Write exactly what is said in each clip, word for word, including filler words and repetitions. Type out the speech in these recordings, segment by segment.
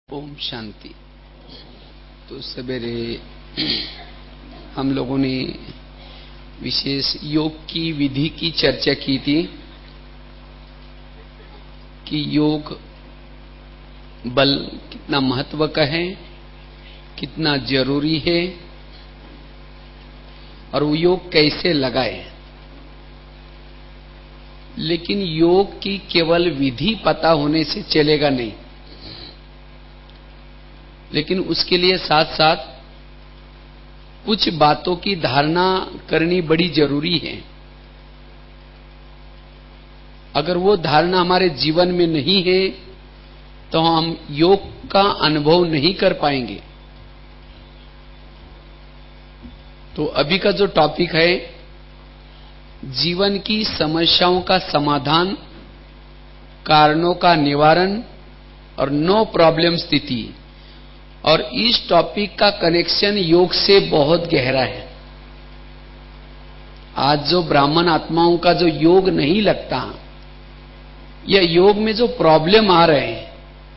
ओम शांति। तो सवेरे हम लोगों ने विशेष योग की विधि की चर्चा की थी कि योग बल कितना महत्व का है, कितना जरूरी है और वो योग कैसे लगाए। लेकिन योग की केवल विधि पता होने से चलेगा नहीं, लेकिन उसके लिए साथ साथ कुछ बातों की धारणा करनी बड़ी जरूरी है। अगर वो धारणा हमारे जीवन में नहीं है तो हम योग का अनुभव नहीं कर पाएंगे। तो अभी का जो टॉपिक है, जीवन की समस्याओं का समाधान, कारणों का निवारण और नो प्रॉब्लम स्थिति। और इस टॉपिक का कनेक्शन योग से बहुत गहरा है। आज जो ब्राह्मण आत्माओं का जो योग नहीं लगता, या योग में जो प्रॉब्लम आ रहे हैं,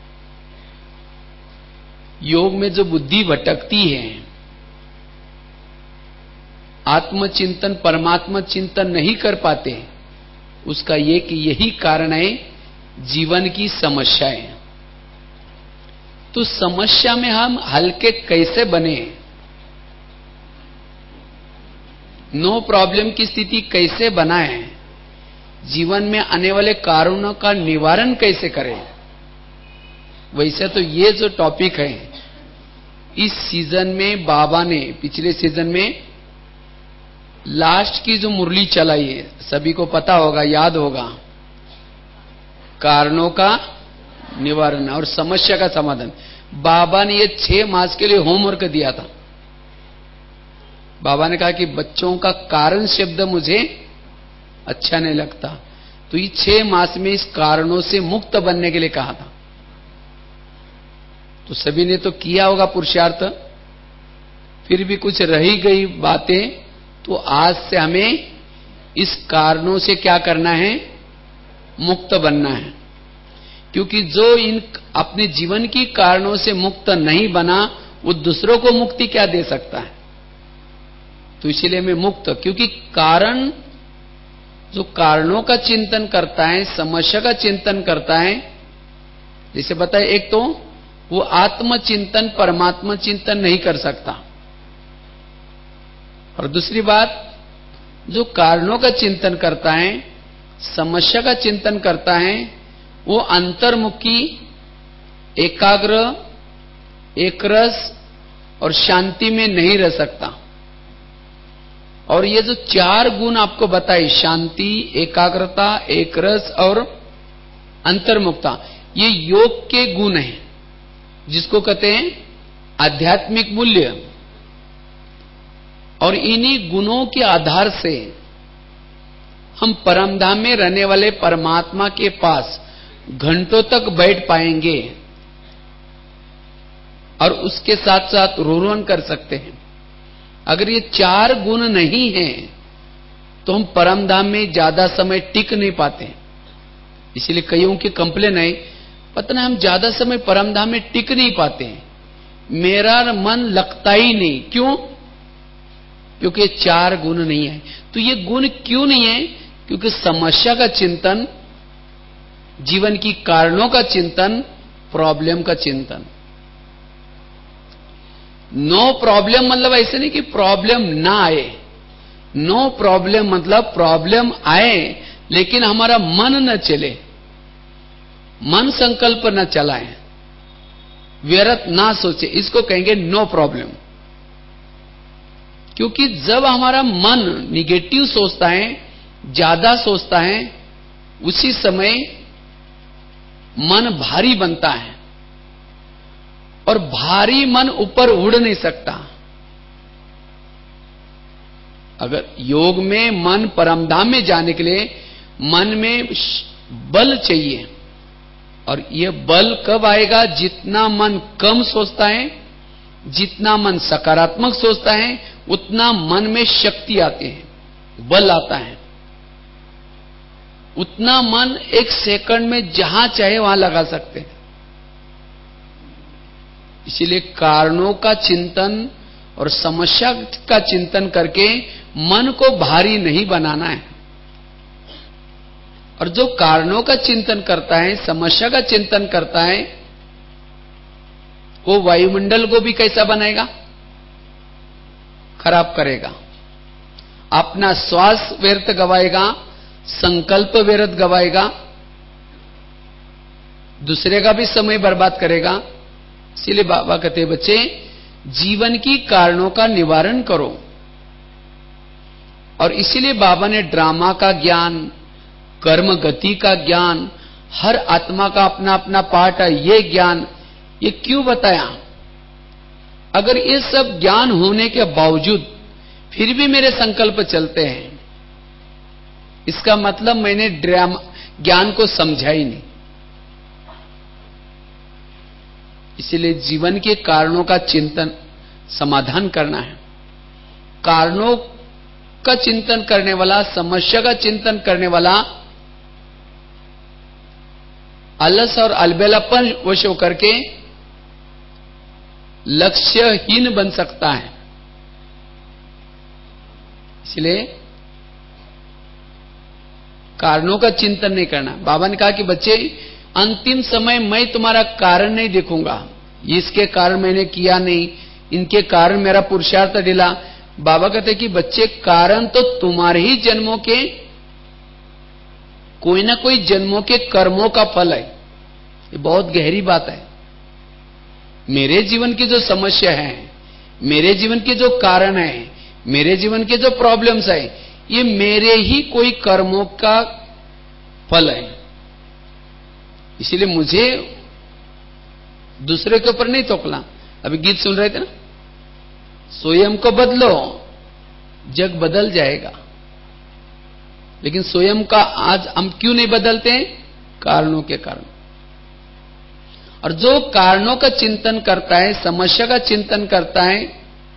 योग में जो बुद्धि भटकती है, आत्मचिंतन परमात्मा चिंतन नहीं कर पाते, उसका एक यही कारण है, जीवन की समस्याएं। तो समस्या में हम हल्के कैसे बने, नो प्रॉब्लम की स्थिति कैसे बनाएं, जीवन में आने वाले कारणों का निवारण कैसे करें। वैसे तो ये जो टॉपिक है, इस सीजन में बाबा ने पिछले सीजन में लास्ट की जो मुरली चलाई है, सभी को पता होगा, याद होगा, कारणों का निवारण और समस्या का समाधान। बाबा ने ये छह मास के लिए होमवर्क दिया था। बाबा ने कहा कि बच्चों का कारण शब्द मुझे अच्छा नहीं लगता, तो ये छह मास में इस कारणों से मुक्त बनने के लिए कहा था। तो सभी ने तो किया होगा पुरुषार्थ, फिर भी कुछ रही गई बातें, तो आज से हमें इस कारणों से क्या करना है, मुक्त बनना है। क्योंकि जो इन अपने जीवन की कारणों से मुक्त नहीं बना, वो दूसरों को मुक्ति क्या दे सकता है। तो इसलिए मैं मुक्त, क्योंकि कारण जो कारणों का चिंतन करता है, समस्या का चिंतन करता है, जैसे बताए, एक तो वो आत्मचिंतन परमात्मा चिंतन नहीं कर सकता, और दूसरी बात, जो कारणों का चिंतन करता है, समस्या का चिंतन करता है, वो अंतर्मुखी, एकाग्र, एकरस और शांति में नहीं रह सकता। और ये जो चार गुण आपको बताए, शांति, एकाग्रता, एकरस और अंतर्मुखता, ये योग के गुण हैं, जिसको कहते हैं आध्यात्मिक मूल्य। और इन्हीं गुणों के आधार से हम परमधाम में रहने वाले परमात्मा के पास घंटों तक बैठ पाएंगे और उसके साथ साथ रोरण कर सकते हैं। अगर ये चार गुण नहीं हैं तो हम परमधाम में ज्यादा समय टिक नहीं पाते। इसलिए कईयों की कंप्लेन है, पता नहीं हम ज्यादा समय परमधाम में टिक नहीं पाते, मेरा मन लगता ही नहीं। क्यों? क्योंकि ये चार गुण नहीं है। तो ये गुण क्यों नहीं है? क्योंकि समस्या का चिंतन, जीवन की कारणों का चिंतन, प्रॉब्लम का चिंतन। नो प्रॉब्लम मतलब ऐसे नहीं कि प्रॉब्लम ना आए, नो प्रॉब्लम मतलब प्रॉब्लम आए लेकिन हमारा मन न चले, मन संकल्प न चलाए, व्यर्थ ना सोचे, इसको कहेंगे नो प्रॉब्लम। क्योंकि जब हमारा मन निगेटिव सोचता है, ज्यादा सोचता है, उसी समय मन भारी बनता है, और भारी मन ऊपर उड़ नहीं सकता। अगर योग में मन परमधाम में जाने के लिए मन में बल चाहिए, और यह बल कब आएगा? जितना मन कम सोचता है, जितना मन सकारात्मक सोचता है, उतना मन में शक्ति आती है, बल आता है। उतना मन एक सेकंड में जहां चाहे वहां लगा सकते हैं। इसीलिए कारणों का चिंतन और समस्या का चिंतन करके मन को भारी नहीं बनाना है। और जो कारणों का चिंतन करता है, समस्या का चिंतन करता है, वो वायुमंडल को भी कैसा बनाएगा? खराब करेगा। अपना श्वास व्यर्थ गवाएगा, संकल्प व्यर्थ गवाएगा, दूसरे का भी समय बर्बाद करेगा। इसलिए बाबा कहते बच्चे, जीवन की कारणों का निवारण करो। और इसीलिए बाबा ने ड्रामा का ज्ञान, कर्म गति का ज्ञान, हर आत्मा का अपना अपना पार्ट है, ये ज्ञान ये क्यों बताया? अगर ये सब ज्ञान होने के बावजूद फिर भी मेरे संकल्प चलते हैं, इसका मतलब मैंने ड्रामा ज्ञान को समझा ही नहीं। इसलिए जीवन के कारणों का चिंतन, समाधान करना है। कारणों का चिंतन करने वाला, समस्या का चिंतन करने वाला अलस और अलबेलापन वश होकर के लक्ष्यहीन बन सकता है। इसलिए कारणों का चिंतन नहीं करना। बाबा ने कहा कि बच्चे, अंतिम समय मैं तुम्हारा कारण नहीं देखूंगा, इसके कारण मैंने किया नहीं, इनके कारण मेरा पुरुषार्थ ढीला। बाबा कहते कि बच्चे, कारण तो तुम्हारे ही जन्मों के, कोई ना कोई जन्मों के कर्मों का फल है। ये बहुत गहरी बात है। मेरे जीवन की जो समस्या है, मेरे जीवन के जो कारण है, मेरे जीवन के जो प्रॉब्लम्स है, ये मेरे ही कोई कर्मों का फल है। इसीलिए मुझे दूसरे के ऊपर नहीं थोपना। अभी गीत सुन रहे थे ना, स्वयं को बदलो, जग बदल जाएगा। लेकिन स्वयं का आज हम क्यों नहीं बदलते हैं? कारणों के कारण। और जो कारणों का चिंतन करता है, समस्या का चिंतन करता है,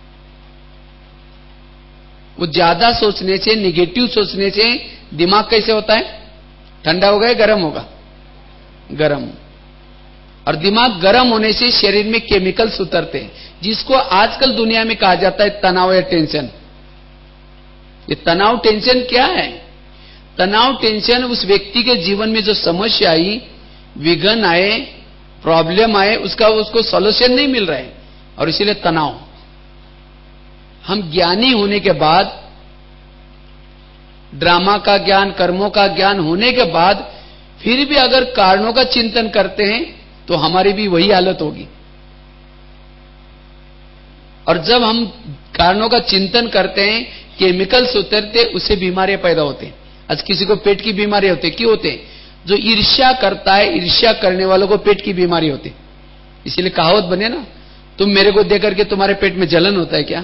वो ज्यादा सोचने से, निगेटिव सोचने से दिमाग कैसे होता है? ठंडा होगा या गर्म होगा? गर्म। और दिमाग गर्म होने से शरीर में केमिकल्स उतरते हैं, जिसको आजकल दुनिया में कहा जाता है तनाव या टेंशन। ये तनाव टेंशन क्या है? तनाव टेंशन उस व्यक्ति के जीवन में जो समस्या आई, विघ्न आए, प्रॉब्लम आए, उसका उसको सॉल्यूशन नहीं मिल रहा है, और इसीलिए तनाव। हम ज्ञानी होने के बाद, ड्रामा का ज्ञान, कर्मों का ज्ञान होने के बाद फिर भी अगर कारणों का चिंतन करते हैं तो हमारी भी वही हालत होगी। और जब हम कारणों का चिंतन करते हैं, केमिकल्स उतरते, उससे बीमारियां पैदा होते हैं। आज किसी को पेट की बीमारी होती है, क्यों होते हैं? जो ईर्ष्या करता है, ईर्ष्या करने वालों को पेट की बीमारी होती है। इसीलिए कहावत बने ना, तुम मेरे को देकर के तुम्हारे पेट में जलन होता है क्या?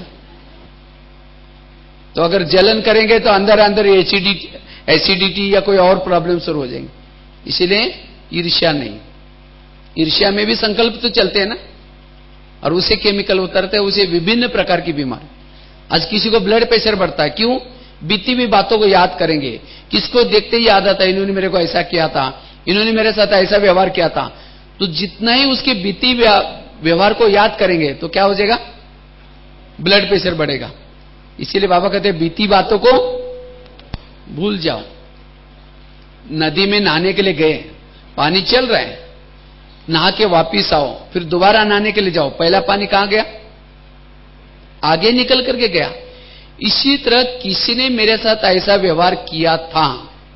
तो अगर जलन करेंगे तो अंदर अंदर एसिडिटी एसिडिटी या कोई और प्रॉब्लम शुरू हो जाएंगे। इसीलिए ईर्ष्या नहीं। ईर्ष्या में भी संकल्प तो चलते हैं ना, और उसे केमिकल उतरते हैं, उसे विभिन्न प्रकार की बीमारी। आज किसी को ब्लड प्रेशर बढ़ता है, क्यों? बीती हुई बातों को याद करेंगे, किसको देखते ही याद आता है, इन्होंने मेरे को ऐसा किया था, इन्होंने मेरे साथ ऐसा व्यवहार किया था। तो जितना ही उसके बीती व्यवहार को याद करेंगे तो क्या हो जाएगा? ब्लड प्रेशर बढ़ेगा। इसीलिए बाबा कहते हैं बीती बातों को भूल जाओ। नदी में नहाने के लिए गए, पानी चल रहा है, नहा के वापिस आओ, फिर दोबारा नहाने के लिए जाओ, पहला पानी कहां गया? आगे निकल करके गया। इसी तरह किसी ने मेरे साथ ऐसा व्यवहार किया था,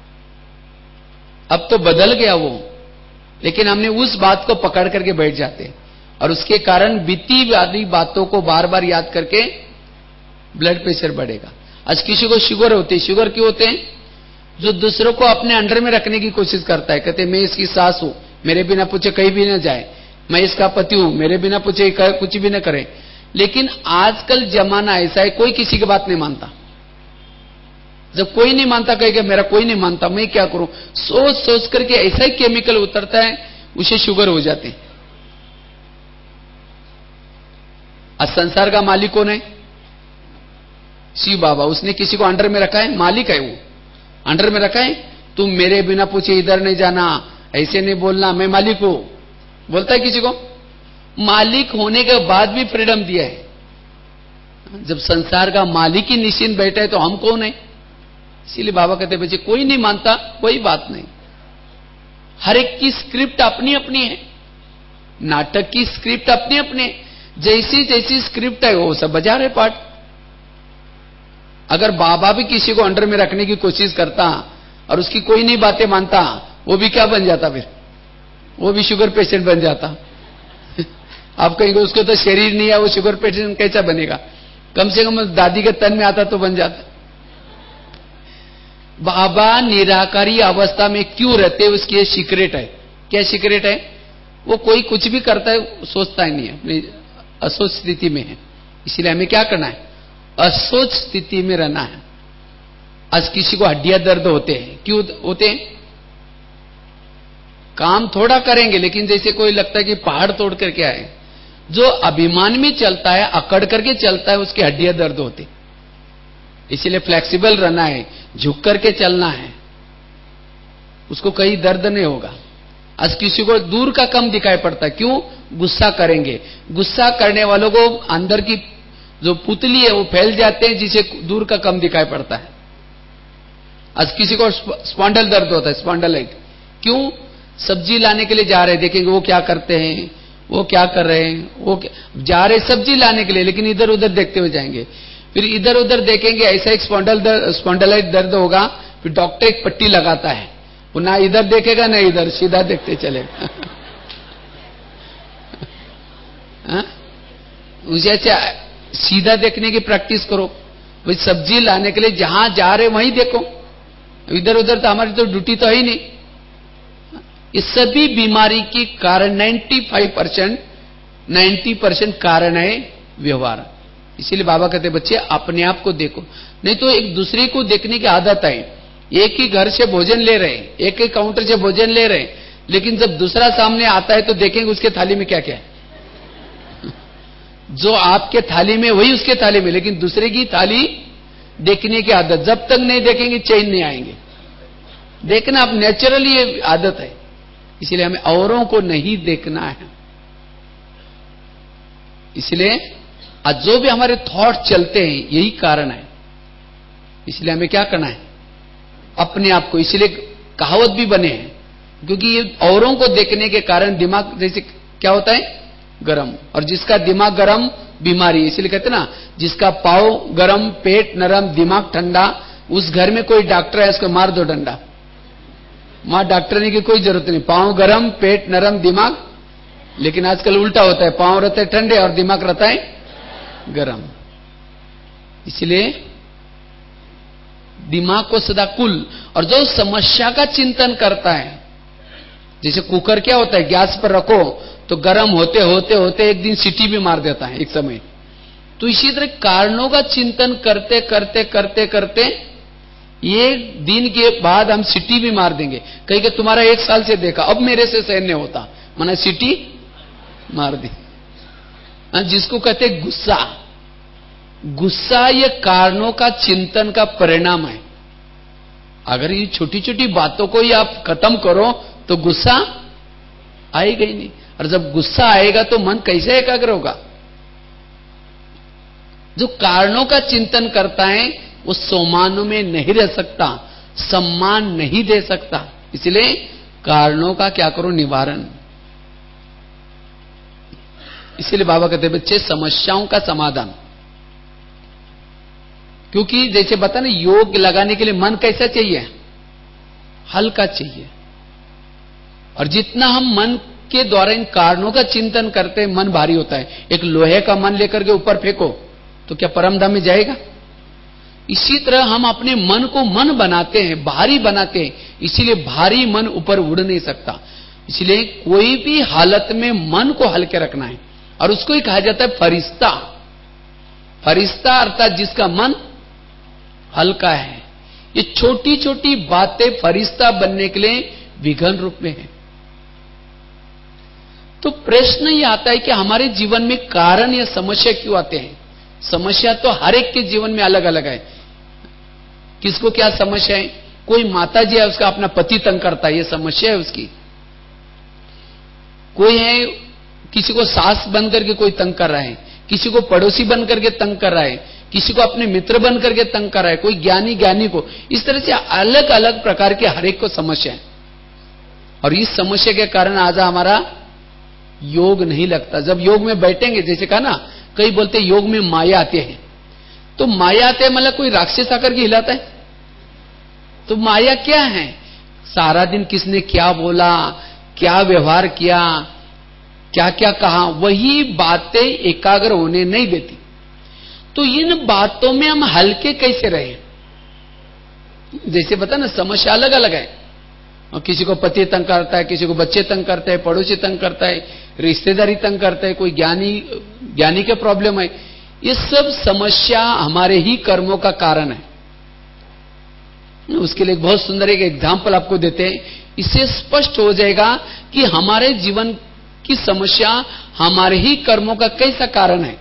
अब तो बदल गया वो, लेकिन हमने उस बात को पकड़ करके बैठ जाते, और उसके कारण बीती वाली बातों को बार बार याद करके ब्लड प्रेशर बढ़ेगा। आज किसी को शुगर होती है, शुगर क्यों होते हैं? जो दूसरों को अपने अंडर में रखने की कोशिश करता है, कहते मैं इसकी सास हूं, मेरे बिना पूछे कहीं भी ना जाए, मैं इसका पति हूं, मेरे बिना पूछे कुछ भी ना करे। लेकिन आजकल जमाना ऐसा है, कोई किसी की बात नहीं मानता। जब कोई नहीं मानता, कहेगा मेरा कोई नहीं मानता, मैं क्या करूं? सोच सोच करके ऐसा ही केमिकल उतरता है, उसे शुगर हो जाते। आज संसार का मालिक कौन है? शिव बाबा। उसने किसी को अंडर में रखा है, मालिक है वो, अंडर में रखा है। तुम मेरे बिना पूछे इधर नहीं जाना, ऐसे नहीं बोलना, मैं मालिक हूं, बोलता है किसी को? मालिक होने के बाद भी फ्रीडम दिया है। जब संसार का मालिक ही निश्चिंत बैठा है तो हम कौन है? इसीलिए बाबा कहते बच्चे कोई नहीं मानता, कोई बात नहीं। हर एक की स्क्रिप्ट अपनी अपनी है, नाटक की स्क्रिप्ट अपनी अपनी, जैसी जैसी स्क्रिप्ट है वो सब बजा रहे पार्ट। अगर बाबा भी किसी को अंडर में रखने की कोशिश करता और उसकी कोई नहीं बातें मानता, वो भी क्या बन जाता? फिर वो भी शुगर पेशेंट बन जाता। आप कहेंगे उसको तो शरीर नहीं है, वो शुगर पेशेंट कैसा बनेगा? कम से कम दादी के तन में आता तो बन जाता। बाबा निराकारी अवस्था में क्यों रहते, उसकी ये सीक्रेट है। क्या सीक्रेट है? वो कोई कुछ भी करता है सोचता ही नहीं है, अपनी असोच स्थिति में है। इसलिए हमें क्या करना है? असोच स्थिति में रहना है। आज किसी को हड्डियां दर्द होते हैं, क्यों होते हैं? काम थोड़ा करेंगे, लेकिन जैसे कोई लगता है कि पहाड़ तोड़ करके आए। जो अभिमान में चलता है, अकड़ करके चलता है, उसकी हड्डियां दर्द होती। इसलिए फ्लेक्सिबल रहना है, झुक करके चलना है, उसको कहीं दर्द नहीं होगा। आज किसी को दूर का कम दिखाई पड़ता है, क्यों? गुस्सा करेंगे। गुस्सा करने वालों को अंदर की जो पुतली है वो फैल जाते हैं, जिसे दूर का कम दिखाई पड़ता है। आज किसी को स्पॉन्डल दर्द होता है, स्पॉन्डलाइट, क्यों? सब्जी लाने के लिए जा रहे हैं, देखेंगे वो क्या करते हैं, वो क्या कर रहे हैं, वो जा रहे सब्जी लाने के लिए, लेकिन इधर उधर देखते हुए जाएंगे। फिर इधर उधर देखेंगे, ऐसा एक स्पॉन्डल दर्द, स्पॉन्डलाइट दर्द होगा। फिर डॉक्टर एक पट्टी लगाता है, वो ना इधर देखेगा ना इधर, सीधा देखते चलेगा। जैसे सीधा देखने की प्रैक्टिस करो। भाई सब्जी लाने के लिए जहां जा रहे वहीं देखो, इधर उधर तो हमारी तो ड्यूटी तो है ही नहीं। इस सभी बीमारी की कारण पचानवे परसेंट नब्बे परसेंट कारण है व्यवहार। इसीलिए बाबा कहते बच्चे अपने आप को देखो, नहीं तो एक दूसरे को देखने की आदत है। एक ही घर से भोजन ले रहे हैं, एक ही काउंटर से भोजन ले रहे हैं, लेकिन जब दूसरा सामने आता है तो देखेंगे उसके थाली में क्या क्या है। जो आपके थाली में वही उसके थाली में, लेकिन दूसरे की थाली देखने की आदत जब तक नहीं देखेंगे चैन नहीं आएंगे। देखना अब नेचुरली ये आदत है। इसलिए हमें औरों को नहीं देखना है। इसलिए आज जो भी हमारे थॉट चलते हैं यही कारण है। इसलिए हमें क्या करना है? अपने आप को। इसलिए कहावत भी बने हैं, क्योंकि ये औरों को देखने के कारण दिमाग जैसे क्या होता है? गरम। और जिसका दिमाग गरम बीमारी। इसलिए कहते ना, जिसका पाव गरम, पेट नरम, दिमाग ठंडा, उस घर में कोई डॉक्टर है उसको मार दो डंडा। मां डॉक्टरनी की कोई जरूरत नहीं। पांव गरम, पेट नरम, दिमाग। लेकिन आजकल उल्टा होता है, पांव रहते हैं ठंडे और दिमाग रहता है गरम। इसलिए दिमाग को सदा कुल। और जो समस्या का चिंतन करता है, जैसे कुकर क्या होता है, गैस पर रखो तो गर्म होते होते होते एक दिन सीटी भी मार देता है एक समय। तो इसी तरह कारणों का चिंतन करते करते करते करते एक दिन के बाद हम सीटी भी मार देंगे। कहीं कि तुम्हारा एक साल से देखा, अब मेरे से सहन नहीं होता, मैंने सीटी मार दी। जिसको कहते गुस्सा। गुस्सा ये कारणों का चिंतन का परिणाम है। अगर ये छोटी छोटी बातों को ही आप खत्म करो तो गुस्सा आएगा ही नहीं। और जब गुस्सा आएगा तो मन कैसे एकाग्र होगा? जो कारणों का चिंतन करता है वो सम्मान में नहीं रह सकता, सम्मान नहीं दे सकता। इसलिए कारणों का क्या करो? निवारण। इसलिए बाबा कहते बच्चे समस्याओं का समाधान। क्योंकि जैसे बता ना, योग लगाने के लिए मन कैसा चाहिए? हल्का चाहिए। और जितना हम मन के द्वारा इन कारणों का चिंतन करते हैं, मन भारी होता है। एक लोहे का मन लेकर के ऊपर फेंको तो क्या परमधाम में जाएगा? इसी तरह हम अपने मन को मन बनाते हैं, भारी बनाते हैं। इसीलिए भारी मन ऊपर उड़ नहीं सकता। इसलिए कोई भी हालत में मन को हल्के रखना है। और उसको ही कहा जाता है फरिश्ता। फरिश्ता अर्थात जिसका मन हल्का है। ये छोटी छोटी बातें फरिश्ता बनने के लिए विघन रूप में है। तो प्रश्न ये आता है कि हमारे जीवन में कारण या समस्या क्यों आते हैं? समस्या तो हर एक के जीवन में अलग अलग है। किसको क्या समस्या है? कोई माता जी है, उसका अपना पति तंग करता है, ये समस्या है उसकी। कोई है किसी को सास बन करके कोई तंग कर रहा है, किसी को पड़ोसी बन करके तंग कर रहा है, किसी को अपने मित्र बन करके तंग कर रहा है, कोई ज्ञानी ज्ञानी को, इस तरह से अलग अलग प्रकार के हर एक को समस्या है। और इस समस्या के कारण आज हमारा योग नहीं लगता। जब योग में बैठेंगे, जैसे कहा ना, कई बोलते योग में माया आते हैं, तो माया आते हैं मतलब कोई राक्षस आकर के हिलाता है। तो माया क्या है? सारा दिन किसने क्या बोला, क्या व्यवहार किया, क्या क्या कहा, वही बातें एकाग्र होने नहीं देती। तो इन बातों में हम हल्के कैसे रहे? जैसे बता ना, समस्या अलग अलग है। और किसी को पति तंग करता है, किसी को बच्चे तंग करते हैं, पड़ोसी तंग करता है, रिश्तेदारी तंग करता है, कोई ज्ञानी ज्ञानी के प्रॉब्लम है। ये सब समस्या हमारे ही कर्मों का कारण है। उसके लिए एक बहुत सुंदर एक एग्जाम्पल आपको देते हैं, इससे स्पष्ट हो जाएगा कि हमारे जीवन की समस्या हमारे ही कर्मों का कैसा कारण है।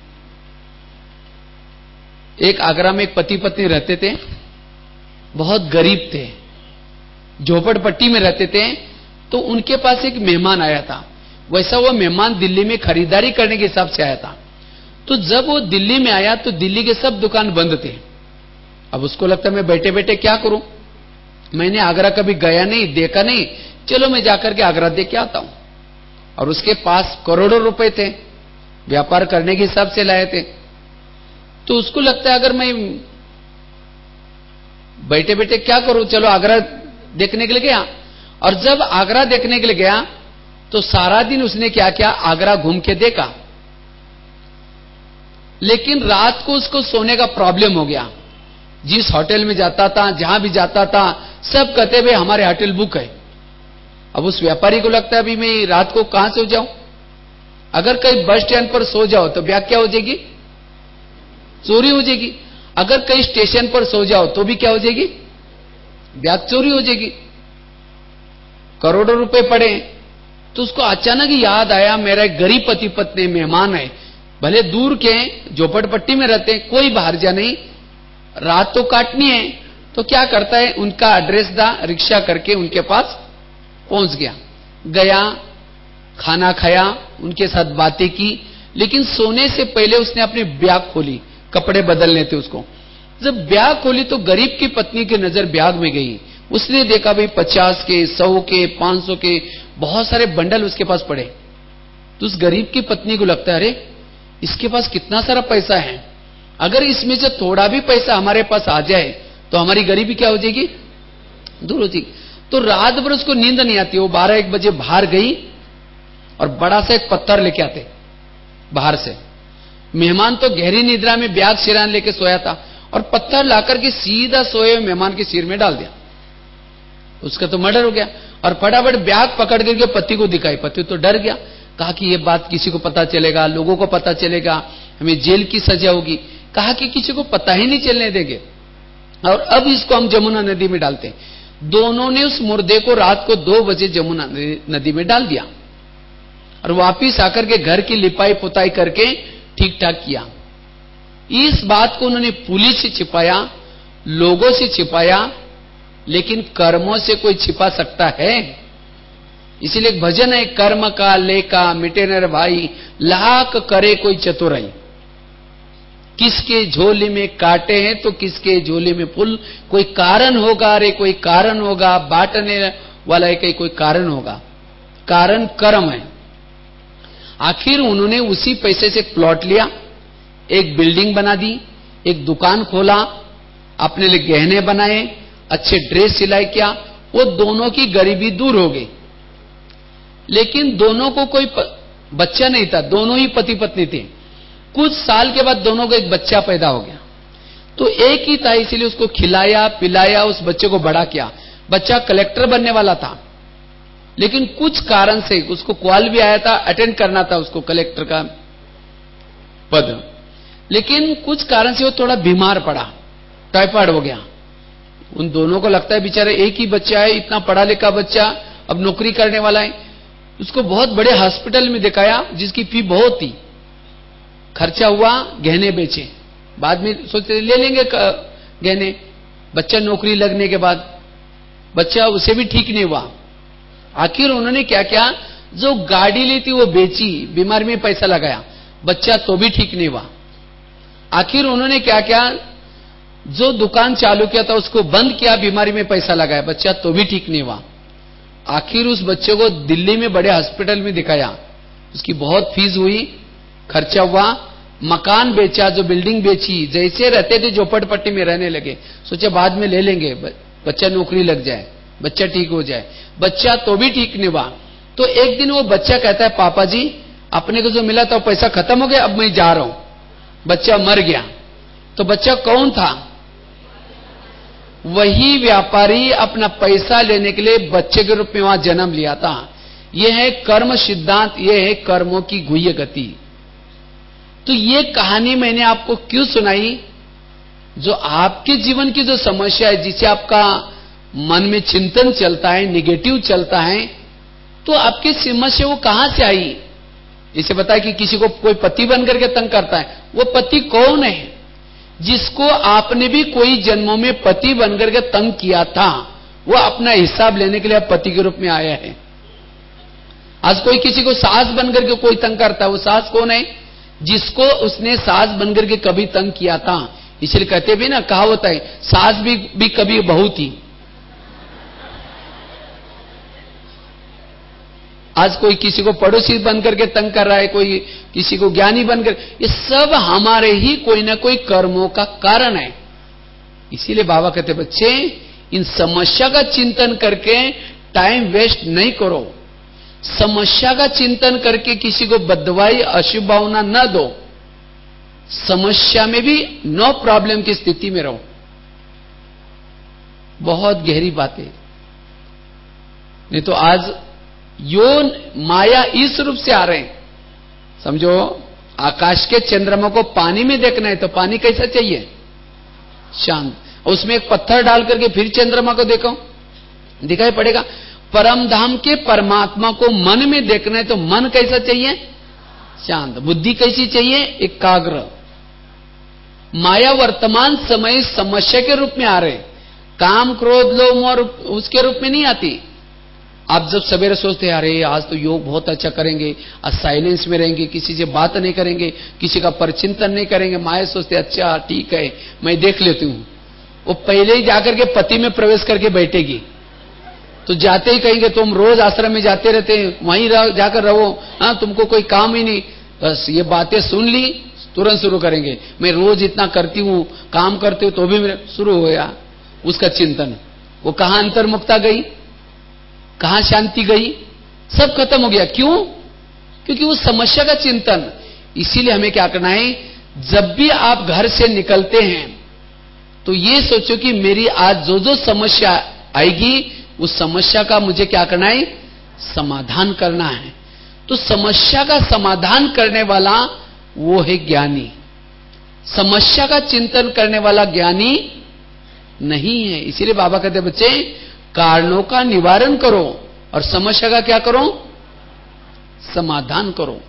एक आगरा में एक पति पत्नी रहते थे, बहुत गरीब थे, झोपड़पट्टी में रहते थे। तो उनके पास एक मेहमान आया था। वैसा वो मेहमान दिल्ली में खरीदारी करने के हिसाब से आया था। तो जब वो दिल्ली में आया तो दिल्ली के सब दुकान बंद थे। अब उसको लगता मैं बैठे बैठे क्या करूं, मैंने आगरा कभी गया नहीं, देखा नहीं, चलो मैं जाकर के आगरा देख के आता हूं। और उसके पास करोड़ों रुपए थे, व्यापार करने के हिसाब से लाए थे। तो उसको लगता है अगर मैं बैठे बैठे क्या करूं, चलो आगरा देखने के लिए गया। और जब आगरा देखने के लिए गया तो सारा दिन उसने क्या किया, आगरा घूम के देखा। लेकिन रात को उसको सोने का प्रॉब्लम हो गया। जिस होटल में जाता था, जहां भी जाता था, सब कहते भाई हमारे होटल बुक है। अब उस व्यापारी को लगता है अभी मैं रात को कहां सो जाऊं, अगर कहीं बस स्टैंड पर सो जाओ तो ब्याग क्या हो जाएगी, चोरी हो जाएगी। अगर कहीं स्टेशन पर सो जाओ तो भी क्या हो जाएगी, ब्याग चोरी हो जाएगी। करोड़ों रुपए पड़े। तो उसको अचानक याद आया, मेरा एक गरीब पति पत्नी मेहमान है, भले दूर के झोपड़पट्टी में रहते, कोई बाहर जा नहीं, रात तो काटनी है। तो क्या करता है, उनका एड्रेस दा, रिक्शा करके उनके पास पहुंच गया। गया, खाना खाया, उनके साथ बातें की। लेकिन सोने से पहले उसने अपनी ब्याग खोली, कपड़े बदलने थे उसको। जब ब्याग खोली तो गरीब की पत्नी की नजर ब्याग में गई। उसने देखा भाई पचास के, सौ के, पांच सौ के बहुत सारे बंडल उसके पास पड़े। तो उस गरीब की पत्नी को लगता है अरे इसके पास कितना सारा पैसा है, अगर इसमें से थोड़ा भी पैसा हमारे पास आ जाए तो हमारी गरीबी क्या हो जाएगी, दूर हो जाएगी। तो रात भर उसको नींद नहीं आती। वो बारह एक बजे बाहर गई और बड़ा सा एक पत्थर लेके आते बाहर से। मेहमान तो गहरी निद्रा में ब्याग सिरान लेके सोया था, और पत्थर लाकर के सीधा सोए हुए मेहमान के सिर में डाल दिया। उसका तो मर्डर हो गया। और फटाफट ब्याग पकड़ करके पति को दिखाई। पति तो डर गया, कहा कि ये बात किसी को पता चलेगा, लोगों को पता चलेगा, हमें जेल की सजा होगी। कहा कि किसी को पता ही नहीं चलने देंगे, और अब इसको हम जमुना नदी में डालते हैं। दोनों ने उस मुर्दे को रात को दो बजे जमुना नदी में डाल दिया, और वापिस आकर के घर की लिपाई पुताई करके ठीक ठाक किया। इस बात को उन्होंने पुलिस से छिपाया, लोगों से छिपाया, लेकिन कर्मों से कोई छिपा सकता है? इसीलिए एक भजन है, कर्म का लेका मिटे नर भाई, लाख करे कोई चतुराई। किसके झोली में काटे हैं तो किसके झोली में फूल। कोई कारण होगा, अरे कोई कारण होगा, बांटने वाला है कहीं कोई कारण होगा। कारण कर्म है। आखिर उन्होंने उसी पैसे से प्लॉट लिया, एक बिल्डिंग बना दी, एक दुकान खोला, अपने लिए गहने बनाए, अच्छे ड्रेस सिलाई किया। वो दोनों की गरीबी दूर हो गई। लेकिन दोनों को कोई बच्चा नहीं था, दोनों ही पति पत्नी थे। कुछ साल के बाद दोनों को एक बच्चा पैदा हो गया। तो एक ही था, इसीलिए उसको खिलाया पिलाया, उस बच्चे को बड़ा किया। बच्चा कलेक्टर बनने वाला था, लेकिन कुछ कारण से उसको कॉल भी आया था, अटेंड करना था उसको कलेक्टर का पद। लेकिन कुछ कारण से वो थोड़ा बीमार पड़ा, टाइफाइड हो गया। उन दोनों को लगता है बेचारे एक ही बच्चा है, इतना पढ़ा लिखा बच्चा, अब नौकरी करने वाला है। उसको बहुत बड़े हॉस्पिटल में दिखाया, जिसकी फी बहुत थी। खर्चा हुआ, गहने बेचे, बाद में सोचते ले लेंगे गहने। बच्चा नौकरी लगने के बाद बच्चा उसे भी ठीक नहीं हुआ। आखिर उन्होंने क्या किया, जो गाड़ी ली थी वो बेची, बीमारी में पैसा लगाया, बच्चा तो भी ठीक नहीं हुआ। आखिर उन्होंने क्या किया, जो दुकान चालू किया था उसको बंद किया, बीमारी में पैसा लगाया, बच्चा तो भी ठीक नहीं हुआ। आखिर उस बच्चे को दिल्ली में बड़े हॉस्पिटल में दिखाया, उसकी बहुत फीस हुई, खर्चा हुआ, मकान बेचा, जो बिल्डिंग बेची, जैसे रहते थे झोपड़पट्टी में रहने लगे, सोचे बाद में ले लेंगे, बच्चा नौकरी लग जाए, बच्चा ठीक हो जाए, बच्चा तो भी ठीक नहीं हुआ। तो एक दिन वो बच्चा कहता है, पापा जी अपने को जो मिला था वो पैसा खत्म हो गया, अब मैं जा रहा हूं। बच्चा मर गया। तो बच्चा कौन था? वही व्यापारी अपना पैसा लेने के लिए बच्चे के रूप में वहां जन्म लिया था। यह है कर्म सिद्धांत, यह है कर्मों की गुह्य गति। तो ये कहानी मैंने आपको क्यों सुनाई? जो आपके जीवन की जो समस्या है, जिसे आपका मन में चिंतन चलता है, निगेटिव चलता है, तो आपकी समस्या वो कहां से आई? जैसे बताया कि किसी को कोई पति बनकर के तंग करता है, वो पति कौन है? जिसको आपने भी कोई जन्मों में पति बनकर के तंग किया था, वो अपना हिसाब लेने के लिए पति के रूप में आया है। आज कोई किसी को सास बनकर के कोई तंग करता है, वो सास कौन है? जिसको उसने सास बनकर के कभी तंग किया था। इसलिए कहते भी ना, कहावत है, सास भी, भी कभी बहू थी। आज कोई किसी को पड़ोसी बनकर के तंग कर रहा है, कोई किसी को ज्ञानी बनकर, ये सब हमारे ही कोई ना कोई कर्मों का कारण है। इसीलिए बाबा कहते, बच्चे इन समस्या का चिंतन करके टाइम वेस्ट नहीं करो। समस्या का चिंतन करके किसी को बदवाई, अशुभ भावना न दो। समस्या में भी नो प्रॉब्लम की स्थिति में रहो। बहुत गहरी बातें। नहीं तो आज यो माया इस रूप से आ रहे हैं। समझो, आकाश के चंद्रमा को पानी में देखना है तो पानी कैसा चाहिए? शांत। उसमें एक पत्थर डाल करके फिर चंद्रमा को देखो, दिखाई पड़ेगा। परम धाम के परमात्मा को मन में देखना है तो मन कैसा चाहिए? शांत। बुद्धि कैसी चाहिए? एकाग्र। माया वर्तमान समय समस्या के रूप में आ रहे, काम क्रोध लोभ मोह उसके रूप में नहीं आती। आप जब सवेरे सोचते हैं, अरे आज तो योग बहुत अच्छा करेंगे, आज साइलेंस में रहेंगे, किसी से बात नहीं करेंगे, किसी का परचिंतन नहीं करेंगे, माया सोचते अच्छा ठीक है मैं देख लेती हूं, वो पहले ही जाकर के पति में प्रवेश करके बैठेगी। तो जाते ही कहेंगे तुम रोज आश्रम में जाते रहते हैं, वहीं रह, जाकर रहो, हाँ तुमको कोई काम ही नहीं। बस ये बातें सुन ली, तुरंत शुरू करेंगे, मैं रोज इतना करती हूं, काम करती हूं, तो भी मेरे शुरू हो गया उसका चिंतन। वो कहां अंतर्मुक्ता गई, कहां शांति गई, सब खत्म हो गया। क्यों? क्योंकि वो समस्या का चिंतन। इसीलिए हमें क्या करना है, जब भी आप घर से निकलते हैं तो ये सोचो कि मेरी आज जो जो समस्या आएगी, उस समस्या का मुझे क्या करना है? समाधान करना है। तो समस्या का समाधान करने वाला वो है ज्ञानी। समस्या का चिंतन करने वाला ज्ञानी नहीं है। इसीलिए बाबा कहते, बच्चे कारणों का निवारण करो और समस्या का क्या करो? समाधान करो।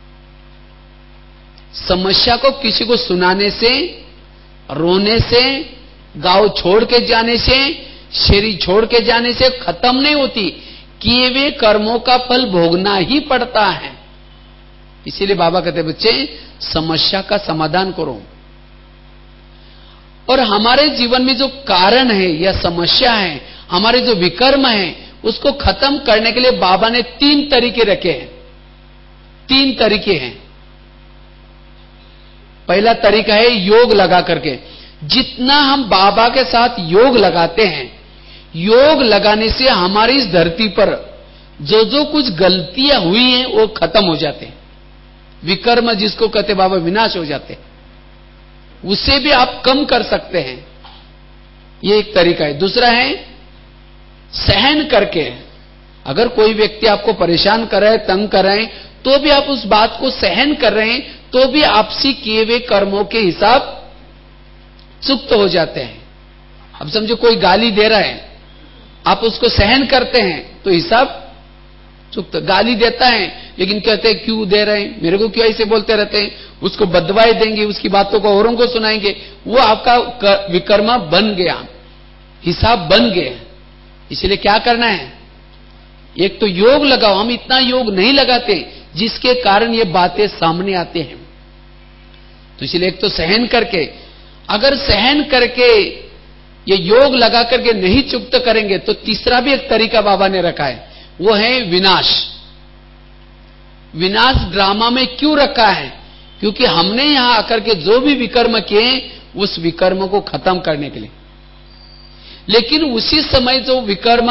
समस्या को किसी को सुनाने से, रोने से, गांव छोड़ के जाने से, शरीर छोड़ के जाने से खत्म नहीं होती। किए हुए कर्मों का फल भोगना ही पड़ता है। इसीलिए बाबा कहते, बच्चे समस्या का समाधान करो। और हमारे जीवन में जो कारण है या समस्या है, हमारे जो विकर्म है, उसको खत्म करने के लिए बाबा ने तीन तरीके रखे हैं। तीन तरीके हैं। पहला तरीका है योग लगा करके। जितना हम बाबा के साथ योग लगाते हैं, योग लगाने से हमारी इस धरती पर जो जो कुछ गलतियां हुई हैं वो खत्म हो जाते हैं। विकर्म जिसको कहते बाबा, विनाश हो जाते हैं। उसे भी आप कम कर सकते हैं। ये एक तरीका है। दूसरा है सहन करके। अगर कोई व्यक्ति आपको परेशान कर रहा है, तंग कर रहे हैं, तो भी आप उस बात को सहन कर रहे हैं, तो भी आपसी किए हुए कर्मों के हिसाब चुक्त हो जाते हैं। अब समझो कोई गाली दे रहा है, आप उसको सहन करते हैं तो हिसाब चुक्त। गाली देता है लेकिन कहते हैं क्यों दे रहे हैं, मेरे को क्यों ऐसे बोलते रहते हैं, उसको बदवाई देंगे, उसकी बातों को औरों को सुनाएंगे, वो आपका विकर्म बन गया, हिसाब बन गया। इसलिए क्या करना है? एक तो योग लगाओ, हम इतना योग नहीं लगाते जिसके कारण ये बातें सामने आते हैं। तो इसलिए एक तो सहन करके, अगर सहन करके ये योग लगा करके नहीं चुक्त करेंगे तो तीसरा भी एक तरीका बाबा ने रखा है, वो है विनाश। विनाश ड्रामा में क्यों रखा है? क्योंकि हमने यहां आकर के जो भी विकर्म किए उस विकर्म को खत्म करने के लिए, लेकिन उसी समय जो विकर्म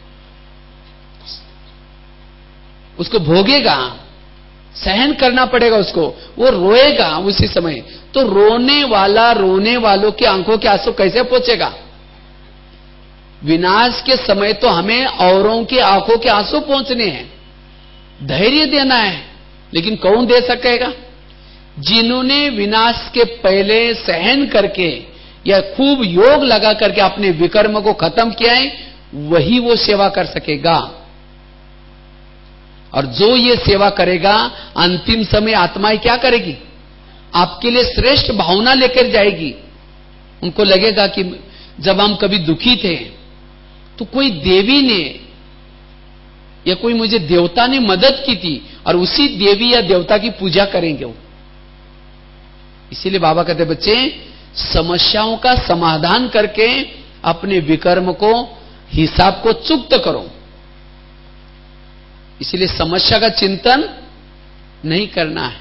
उसको भोगेगा, सहन करना पड़ेगा उसको, वो रोएगा उसी समय। तो रोने वाला रोने वालों की आंखों के आंसू कैसे पहुंचेगा? विनाश के समय तो हमें औरों की आंखों के आंसू पहुंचने हैं, धैर्य देना है, लेकिन कौन दे सकेगा? जिन्होंने विनाश के पहले सहन करके या खूब योग लगा करके अपने विकर्म को खत्म किया है, वही वो सेवा कर सकेगा। और जो ये सेवा करेगा, अंतिम समय आत्माएं क्या करेगी? आपके लिए श्रेष्ठ भावना लेकर जाएगी। उनको लगेगा कि जब हम कभी दुखी थे तो कोई देवी ने या कोई मुझे देवता ने मदद की थी, और उसी देवी या देवता की पूजा करेंगे वो। इसीलिए बाबा कहते बच्चे, समस्याओं का समाधान करके अपने विकर्म को, हिसाब को चुक्त करो। इसलिए समस्या का चिंतन नहीं करना है।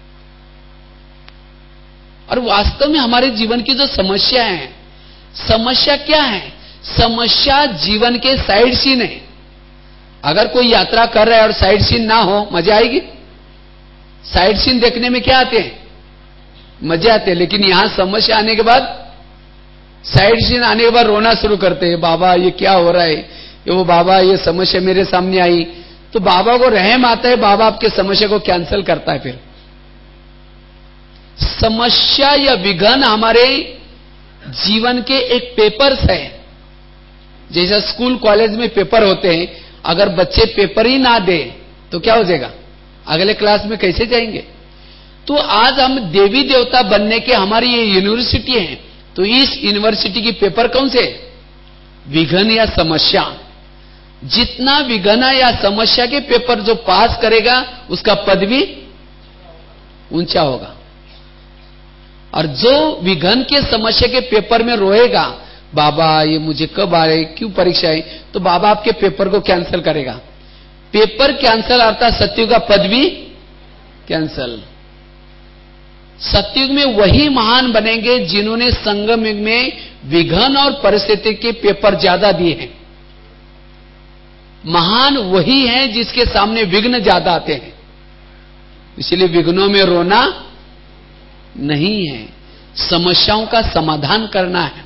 और वास्तव में हमारे जीवन की जो समस्या है, समस्या क्या है? समस्या जीवन के साइड सीन है। अगर कोई यात्रा कर रहा है और साइड सीन ना हो, मजा आएगी? साइड सीन देखने में क्या आते हैं? मजे आते हैं। लेकिन यहां समस्या आने के बाद, साइड सीन आने के बाद रोना शुरू करते हैं, बाबा ये क्या हो रहा है, ये वो बाबा ये समस्या मेरे सामने आई। तो बाबा को रहम आता है, बाबा आपके समस्या को कैंसिल करता है। फिर समस्या या विघ्न हमारे जीवन के एक पेपर्स है। जैसा स्कूल कॉलेज में पेपर होते हैं, अगर बच्चे पेपर ही ना दे तो क्या हो जाएगा? अगले क्लास में कैसे जाएंगे? तो आज हम देवी देवता बनने के, हमारी ये यूनिवर्सिटी है, तो इस यूनिवर्सिटी की पेपर कौन से? विघ्न या समस्या। जितना विघ्न या समस्या के पेपर जो पास करेगा, उसका पद भी ऊंचा होगा। और जो विघ्न के समस्या के पेपर में रोएगा, बाबा ये मुझे कब आ रहे, क्यों परीक्षा है, तो बाबा आपके पेपर को कैंसिल करेगा। पेपर कैंसिल अर्थात सत्युग का पद भी कैंसिल। सत्युग में वही महान बनेंगे जिन्होंने संगम युग में विघ्न और परिस्थिति के पेपर ज्यादा दिए हैं। महान वही है जिसके सामने विघ्न ज्यादा आते हैं। इसलिए विघ्नों में रोना नहीं है, समस्याओं का समाधान करना है।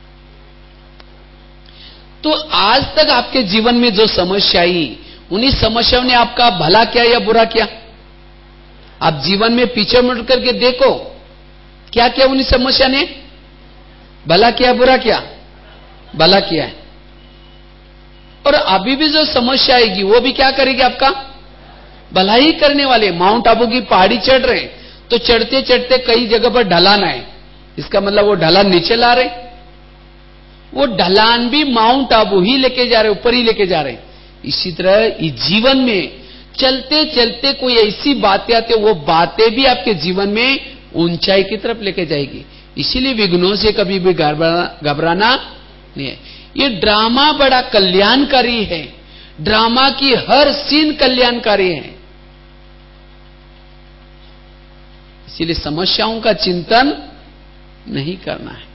तो आज तक आपके जीवन में जो समस्या आई, उन्हीं समस्याओं ने आपका भला किया या बुरा किया? आप जीवन में पीछे मुड़ करके देखो, क्या किया उन्हीं समस्या ने? भला किया बुरा किया? भला किया है। और अभी भी जो समस्या आएगी वो भी क्या करेगी? आपका भला ही करने वाले। माउंट आबू की पहाड़ी चढ़ रहे हैं, तो चढ़ते चढ़ते कई जगह पर ढलान है, इसका मतलब वो ढलान नीचे ला रहे, वो ढलान भी माउंट आबू ही लेके जा रहे, ऊपर ही लेके जा रहे। इसी तरह इस जीवन में चलते चलते कोई ऐसी बातें आती है, वो बातें भी आपके जीवन में ऊंचाई की तरफ लेके जाएगी। इसीलिए विघ्नों से कभी भी घबराना नहीं है। ये ड्रामा बड़ा कल्याणकारी है, ड्रामा की हर सीन कल्याणकारी है। इसीलिए समस्याओं का चिंतन नहीं करना है।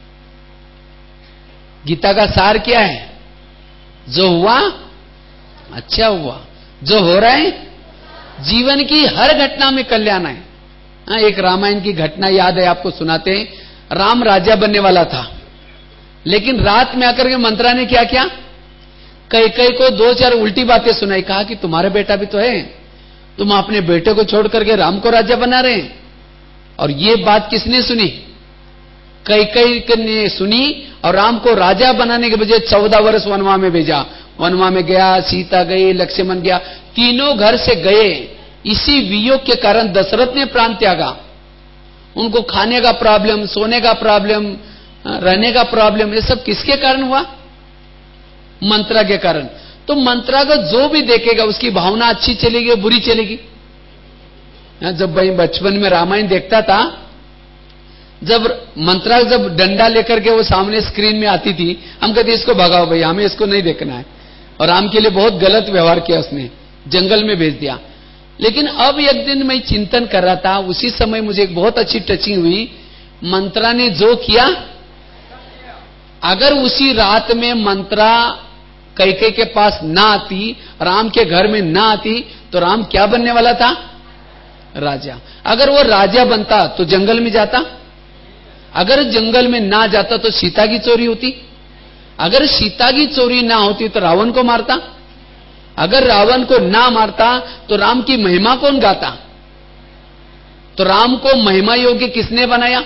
गीता का सार क्या है? जो हुआ अच्छा हुआ, जो हो रहा है जीवन की हर घटना में कल्याण है। हाँ, एक रामायण की घटना याद है आपको, सुनाते हैं। राम राजा बनने वाला था, लेकिन रात में आकर के मंत्रा ने क्या किया? कई कई को दो चार उल्टी बातें सुनाई। कहा कि तुम्हारा बेटा भी तो है, तुम अपने बेटे को छोड़ करके राम को राजा बना रहे हैं। और ये बात किसने सुनी? कई कई ने सुनी, और राम को राजा बनाने के बजाय चौदह वर्ष वनवा में भेजा। वनवा में गया, सीता गई, लक्ष्मण गया, तीनों घर से गए। इसी वियोग के कारण दशरथ ने प्राण त्यागा। उनको खाने का प्रॉब्लम, सोने का प्रॉब्लम, रहने का प्रॉब्लम, ये सब किसके कारण हुआ? मंत्रा के कारण। तो मंत्रागत जो भी देखेगा उसकी भावना अच्छी चलेगी बुरी चलेगी। जब भाई बचपन में रामायण देखता था, जब मंत्रा जब डंडा लेकर के वो सामने स्क्रीन में आती थी, हम कहते इसको भगाओ भाई, हमें इसको नहीं देखना है। और राम के लिए बहुत गलत व्यवहार किया उसने, जंगल में भेज दिया। लेकिन अब एक दिन मैं चिंतन कर रहा था, उसी समय मुझे एक बहुत अच्छी टचिंग हुई। मंत्रा ने जो किया, अगर उसी रात में मंत्रा कैकेयी के पास ना आती, राम के घर में ना आती, तो राम क्या बनने वाला था? राजा। अगर वो राजा बनता तो जंगल में जाता, अगर जंगल में ना जाता तो सीता की चोरी होती, अगर सीता की चोरी ना होती तो रावण को मारता, अगर रावण को ना मारता तो राम की महिमा कौन गाता? तो राम को महिमा योग्य किसने बनाया?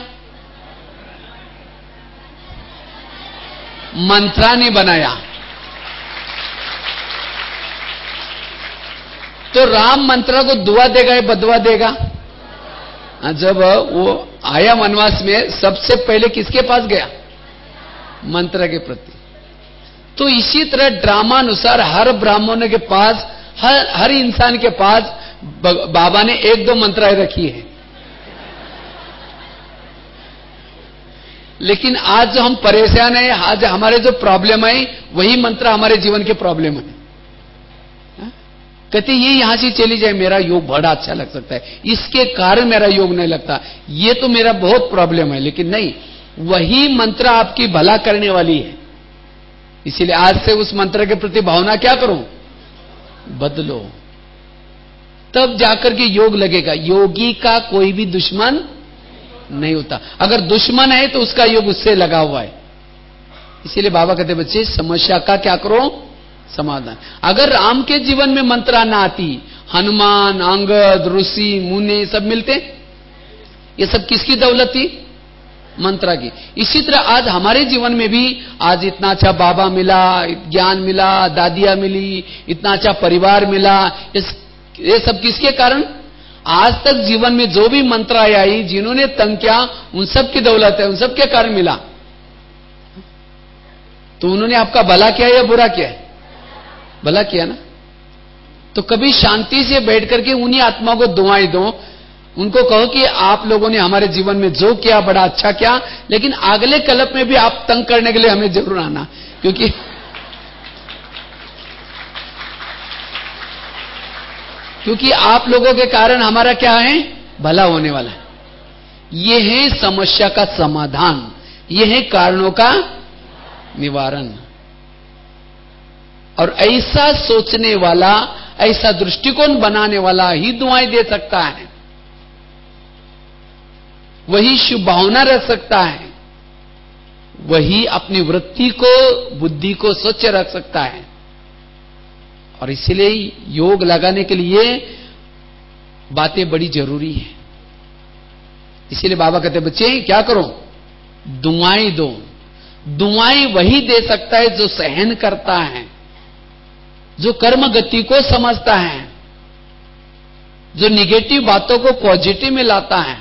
मंत्रा ने बनाया। तो राम मंत्रा को दुआ देगा या बदवा देगा? जब वो आया वनवास में, सबसे पहले किसके पास गया? मंत्रा के प्रति। तो इसी तरह ड्रामा अनुसार हर ब्राह्मण के पास, हर हर इंसान के पास बाबा ने एक दो मंत्राएं रखी है। लेकिन आज जो हम परेशान हैं, आज हमारे जो प्रॉब्लम है, वही मंत्र हमारे जीवन के प्रॉब्लम है। कहते ये यहां से चली जाए, मेरा योग बड़ा अच्छा लग सकता है, इसके कारण मेरा योग नहीं लगता, ये तो मेरा बहुत प्रॉब्लम है। लेकिन नहीं, वही मंत्र आपकी भला करने वाली है। इसीलिए आज से उस मंत्र के प्रति भावना क्या करो? बदलो, तब जाकर के योग लगेगा। योगी का कोई भी दुश्मन नहीं होता, अगर दुश्मन है तो उसका योग उससे लगा हुआ है। इसीलिए बाबा कहते बच्चे, समस्या का क्या करो? समाधान। अगर राम के जीवन में मंत्रा ना आती, हनुमान, अंगद, ऋषि, मुनि सब मिलते, ये सब किसकी दौलत थी? मंत्रा की। इसी तरह आज हमारे जीवन में भी आज इतना अच्छा बाबा मिला, ज्ञान मिला, दादियां मिली, इतना अच्छा परिवार मिला, इस ये सब किसके कारण? आज तक जीवन में जो भी मंत्राएं आई, जिन्होंने तंग किया, उन सब की दौलत है, उन सब के कारण मिला। तो उन्होंने आपका भला किया या बुरा किया? भला किया ना। तो कभी शांति से बैठ करके उन्हीं आत्मा को दुआएं दो, उनको कहो कि आप लोगों ने हमारे जीवन में जो किया बड़ा अच्छा किया, लेकिन अगले कल्प में भी आप तंग करने के लिए हमें जरूर आना, क्योंकि क्योंकि आप लोगों के कारण हमारा क्या है? भला होने वाला है। यह है समस्या का समाधान, यह है कारणों का निवारण। और ऐसा सोचने वाला, ऐसा दृष्टिकोण बनाने वाला ही दुआएं दे सकता है, वही शुभ भावना रख सकता है, वही अपनी वृत्ति को, बुद्धि को स्वच्छ रख सकता है। और इसलिए योग लगाने के लिए बातें बड़ी जरूरी है। इसीलिए बाबा कहते बच्चे क्या करो? दुआएं दो। दुआएं वही दे सकता है जो सहन करता है, जो कर्म गति को समझता है, जो निगेटिव बातों को पॉजिटिव में लाता है।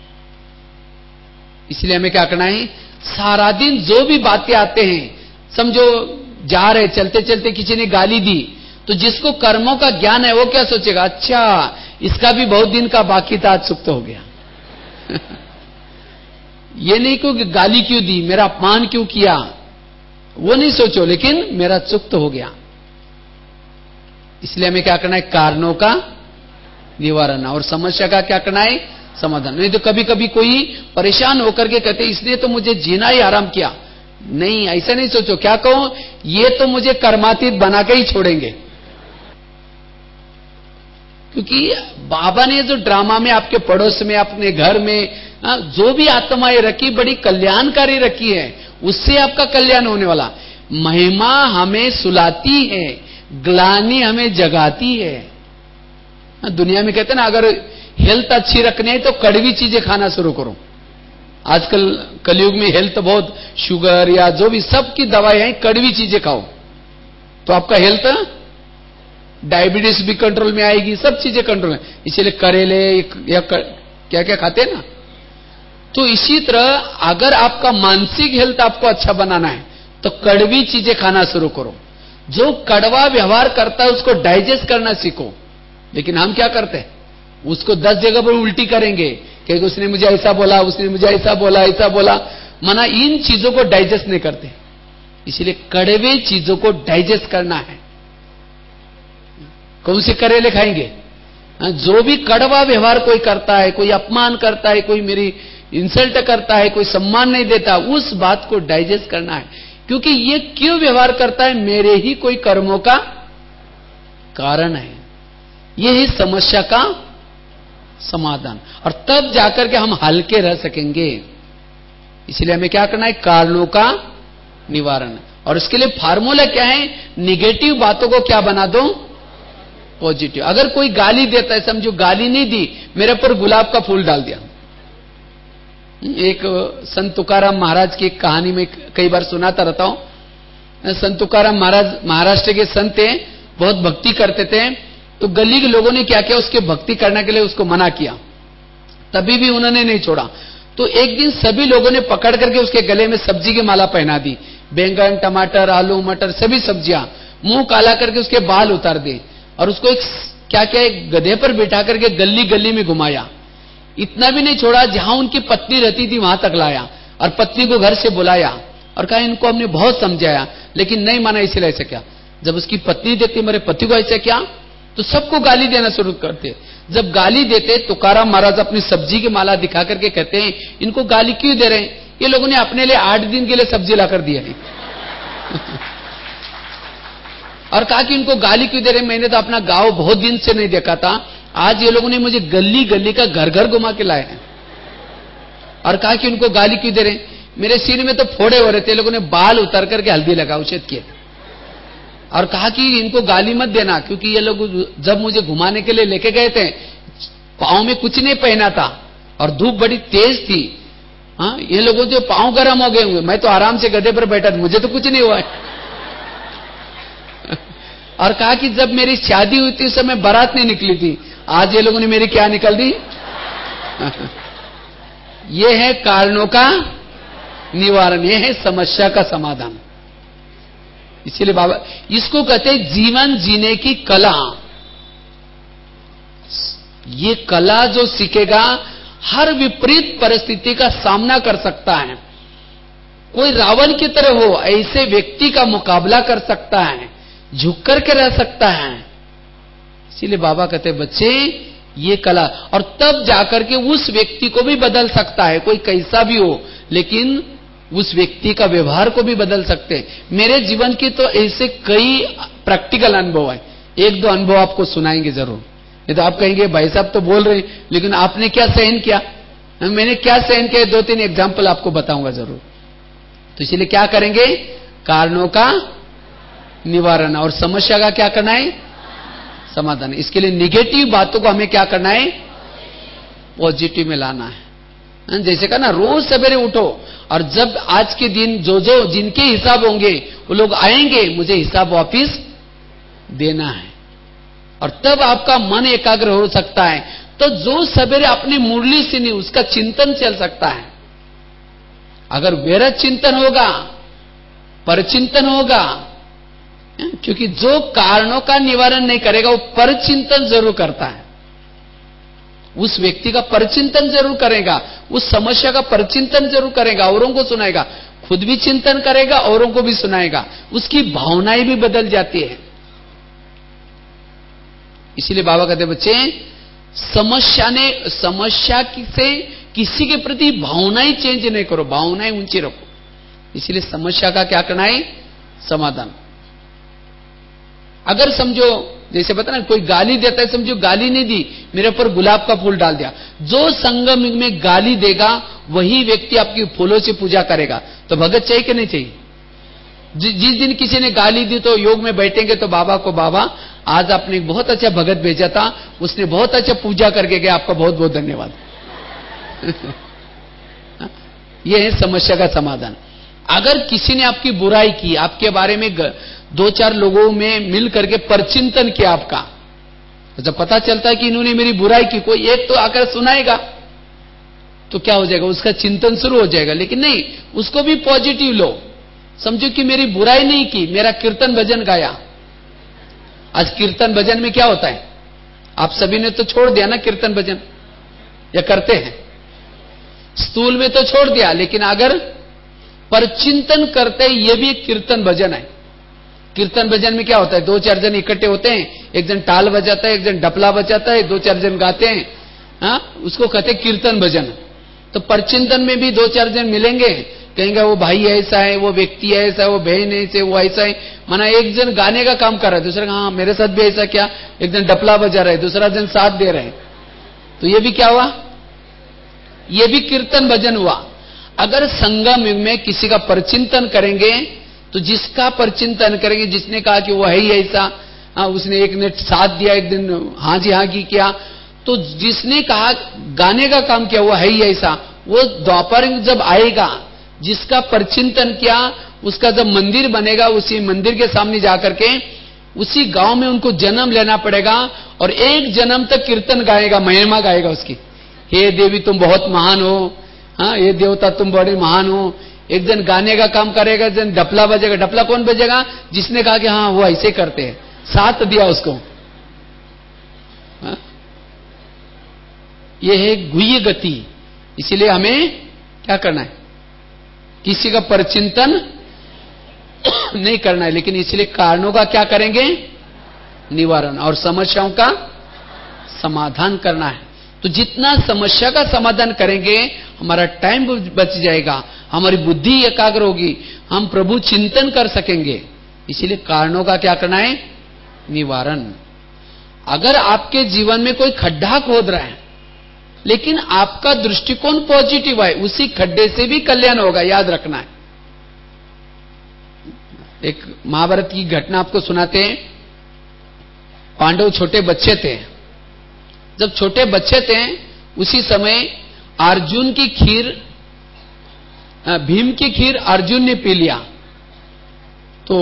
इसलिए हमें क्या करना है? सारा दिन जो भी बातें आते हैं, समझो जा रहे चलते चलते किसी ने गाली दी, तो जिसको कर्मों का ज्ञान है वो क्या सोचेगा? अच्छा, इसका भी बहुत दिन का बाकी था, आज सुक्त हो गया। ये नहीं को कि गाली क्यों दी, मेरा अपमान क्यों किया, वो नहीं सोचो, लेकिन मेरा सुक्त हो गया। इसलिए हमें क्या करना है? कारणों का निवारण, और समस्या का क्या करना है? समाधान। नहीं तो कभी कभी कोई परेशान होकर के कहते इसने तो मुझे जीना ही आराम किया। नहीं, ऐसा नहीं सोचो। क्या कहो? ये तो मुझे कर्मातीत बना के ही छोड़ेंगे। क्योंकि बाबा ने जो ड्रामा में आपके पड़ोस में, अपने घर में जो भी आत्माएं रखी, बड़ी कल्याणकारी रखी है, उससे आपका कल्याण होने वाला। महिमा हमें सुलाती है, ग्लानि हमें जगाती है। दुनिया में कहते हैं ना, अगर हेल्थ अच्छी रखनी है तो कड़वी चीजें खाना शुरू करो। आजकल कलयुग में हेल्थ बहुत, शुगर या जो भी सबकी दवाएं हैं, कड़वी चीजें खाओ तो आपका हेल्थ, डायबिटीज भी कंट्रोल में आएगी, सब चीजें कंट्रोल में। इसीलिए करेले या कर, क्या क्या खाते हैं ना। तो इसी तरह अगर आपका मानसिक हेल्थ आपको अच्छा बनाना है तो कड़वी चीजें खाना शुरू करो। जो कड़वा व्यवहार करता है उसको डाइजेस्ट करना सीखो। लेकिन हम क्या करते हैं, उसको दस जगह पर उल्टी करेंगे कि उसने मुझे ऐसा बोला, उसने मुझे ऐसा बोला, ऐसा बोला। मना इन चीजों को डाइजेस्ट नहीं करते। इसलिए कड़वे चीजों को डाइजेस्ट करना है। कौन से करेले खाएंगे? जो भी कड़वा व्यवहार कोई करता है, कोई अपमान करता है, कोई मेरी इंसल्ट करता है, कोई सम्मान नहीं देता, उस बात को डाइजेस्ट करना है। क्योंकि ये क्यों व्यवहार करता है? मेरे ही कोई कर्मों का कारण है। यही समस्या का समाधान, और तब जाकर के हम हल्के रह सकेंगे। इसलिए हमें क्या करना है? कारणों का निवारण। और इसके लिए फार्मूला क्या है? निगेटिव बातों को क्या बना दो? पॉजिटिव। अगर कोई गाली देता है, समझो गाली नहीं दी, मेरे पर गुलाब का फूल डाल दिया। एक संत तुकाराम महाराज की एक कहानी में कई बार सुनाता रहता हूं। संत तुकाराम महाराज महाराष्ट्र के संत हैं, बहुत भक्ति करते थे। तो गली के लोगों ने क्या किया, उसके भक्ति करने के लिए उसको मना किया, तभी भी उन्होंने नहीं छोड़ा। तो एक दिन सभी लोगों ने पकड़ करके उसके गले में सब्जी की माला पहना दी। बैंगन, टमाटर, आलू, मटर, सभी सब्जियां, मुंह काला करके उसके बाल उतार दिए, और उसको एक क्या क्या एक गधे पर बिठा करके गली गली में घुमाया। इतना भी नहीं छोड़ा, जहां उनकी पत्नी रहती थी वहां तक लाया, और पत्नी को घर से बुलाया और कहा इनको हमने बहुत समझाया लेकिन नहीं माना, इसलिए ऐसा क्या। जब उसकी पत्नी देखती मेरे पति को ऐसा क्या, तो सबको गाली देना शुरू करते। जब गाली देते, तुकाराम महाराज अपनी सब्जी की माला दिखा करके कहते हैं इनको गाली क्यों दे रहे हैं? ये लोगों ने अपने लिए आठ दिन के लिए सब्जी लाकर दिया है। और कहा कि इनको गाली क्यों दे रहे हैं? मैंने तो अपना गांव बहुत दिन से नहीं देखा था, आज ये लोगों ने मुझे गली गली का घर घर घुमा के लाए हैं। और कहा कि उनको गाली क्यों दे रहे हैं? मेरे सिर में तो फोड़े हो रहे थे, लोगों ने बाल उतार करके हल्दी लगा उछेद किए। और कहा कि इनको गाली मत देना, क्योंकि ये लोग जब मुझे घुमाने के लिए लेके गए थे, पांव में कुछ नहीं पहना था और धूप बड़ी तेज थी। हाँ, ये लोगों के पांव गर्म हो गए हुए, मैं तो आराम से गधे पर बैठा था, मुझे तो कुछ नहीं हुआ है। और कहा कि जब मेरी शादी हुई थी उस समय बारात नहीं निकली थी, आज ये लोगों ने मेरी क्या निकल दी। ये है कारणों का निवारण, ये है समस्या का समाधान। इसीलिए बाबा इसको कहते हैं जीवन जीने की कला। ये कला जो सीखेगा हर विपरीत परिस्थिति का सामना कर सकता है। कोई रावण की तरह हो, ऐसे व्यक्ति का मुकाबला कर सकता है, झुक करके रह सकता है। इसीलिए बाबा कहते हैं बच्चे ये कला, और तब जाकर के उस व्यक्ति को भी बदल सकता है। कोई कैसा भी हो, लेकिन उस व्यक्ति का व्यवहार को भी बदल सकते हैं। मेरे जीवन की तो ऐसे कई प्रैक्टिकल अनुभव है, एक दो अनुभव आपको सुनाएंगे जरूर। नहीं तो आप कहेंगे भाई साहब तो बोल रहे हैं, लेकिन आपने क्या सहन किया? मैंने क्या सहन किया, दो तीन एग्जाम्पल आपको बताऊंगा जरूर। तो इसलिए क्या करेंगे? कारणों का निवारण, और समस्या का क्या करना है? समाधान। इसके लिए निगेटिव बातों को हमें क्या करना है? पॉजिटिव में लाना है। जैसे कहा ना, रोज सवेरे उठो, और जब आज के दिन जो जो जिनके हिसाब होंगे वो लोग आएंगे, मुझे हिसाब वापिस देना है। और तब आपका मन एकाग्र हो सकता है। तो जो सवेरे अपनी मुरली से नहीं, उसका चिंतन चल सकता है। अगर व्यर्थ चिंतन होगा, परचिंतन होगा, क्योंकि जो कारणों का निवारण नहीं करेगा वो परचिंतन जरूर करता है। उस व्यक्ति का परचिंतन जरूर करेगा, उस समस्या का परचिंतन जरूर करेगा, औरों को सुनाएगा, खुद भी चिंतन करेगा, औरों को भी सुनाएगा, उसकी भावनाएं भी बदल जाती है। इसीलिए बाबा कहते बच्चे, समस्या ने समस्या से किसी के प्रति भावनाएं चेंज नहीं करो, भावनाएं ऊंची रखो। इसलिए समस्या का क्या करना है? समाधान। अगर समझो, जैसे बता ना, कोई गाली देता है, समझो गाली नहीं दी, मेरे ऊपर गुलाब का फूल डाल दिया। जो संगम में गाली देगा वही व्यक्ति आपकी फूलों से पूजा करेगा। तो भगत चाहिए कि नहीं चाहिए? जिस दिन किसी ने गाली दी तो योग में बैठेंगे तो बाबा को, बाबा आज आपने बहुत अच्छा भगत भेजा था, उसने बहुत अच्छा पूजा करके गया, आपका बहुत बहुत धन्यवाद। यह है समस्या का समाधान। अगर किसी ने आपकी बुराई की, आपके बारे में दो चार लोगों में मिल करके परचिंतन किया आपका, तो जब पता चलता है कि इन्होंने मेरी बुराई की, कोई एक तो आकर सुनाएगा तो क्या हो जाएगा? उसका चिंतन शुरू हो जाएगा। लेकिन नहीं, उसको भी पॉजिटिव लो। समझो कि मेरी बुराई नहीं की, मेरा कीर्तन भजन गाया। आज कीर्तन भजन में क्या होता है? आप सभी ने तो छोड़ दिया ना कीर्तन भजन, या करते हैं? स्थूल में तो छोड़ दिया, लेकिन अगर परचिंतन करते हैं, यह भी एक कीर्तन भजन है। कीर्तन भजन में क्या होता है? दो चार जन इकट्ठे होते हैं, एक जन ताल बजाता है, एक जन डपला बजाता है, दो चार जन गाते हैं, हाँ, उसको कहते हैं कीर्तन भजन। तो परचिंतन में भी दो चार जन मिलेंगे, कहेंगे वो भाई ऐसा है, वो व्यक्ति ऐसा है, वो बहन ऐसे, वो ऐसा है। माना एक जन गाने का काम कर रहा है, दूसरा हाँ मेरे साथ भी ऐसा क्या, एक जन डपला बजा रहा है, दूसरा जन साथ दे रहे हैं, तो ये भी क्या हुआ? ये भी कीर्तन भजन हुआ। अगर संगम युग में किसी का परचिंतन करेंगे, तो जिसका परचिंतन करेंगे, जिसने कहा कि वो है ही ऐसा, हाँ, उसने एक ने साथ दिया, एक दिन हाँ जी हाँ की किया, तो जिसने कहा गाने का काम किया वो है ही ऐसा, वो द्वापर जब आएगा, जिसका परचिंतन किया, उसका जब मंदिर बनेगा, उसी मंदिर के सामने जाकर के उसी गांव में उनको जन्म लेना पड़ेगा, और एक जन्म तक कीर्तन गाएगा, महिमा गाएगा उसकी। हे देवी तुम बहुत महान हो, हाँ, ये देवता तुम बड़े महान हो। एक जन गाने का काम करेगा, एक जन डपला बजेगा। डपला कौन बजेगा? जिसने कहा कि हाँ वो ऐसे करते हैं, साथ दिया उसको। हाँ? ये है गुह्य गति। इसीलिए हमें क्या करना है? किसी का परचिंतन नहीं करना है, लेकिन इसलिए कारणों का क्या करेंगे? निवारण, और समस्याओं का समाधान करना है। तो जितना समस्या का समाधान करेंगे, हमारा टाइम बच जाएगा, हमारी बुद्धि एकाग्र होगी, हम प्रभु चिंतन कर सकेंगे। इसीलिए कारणों का क्या करना है? निवारण। अगर आपके जीवन में कोई खड्डा खोद रहा है, लेकिन आपका दृष्टिकोण पॉजिटिव है, उसी खड्डे से भी कल्याण होगा, याद रखना है। एक महाभारत की घटना आपको सुनाते हैं। पांडव छोटे बच्चे थे। जब छोटे बच्चे थे, उसी समय अर्जुन की खीर, भीम की खीर अर्जुन ने पी लिया। तो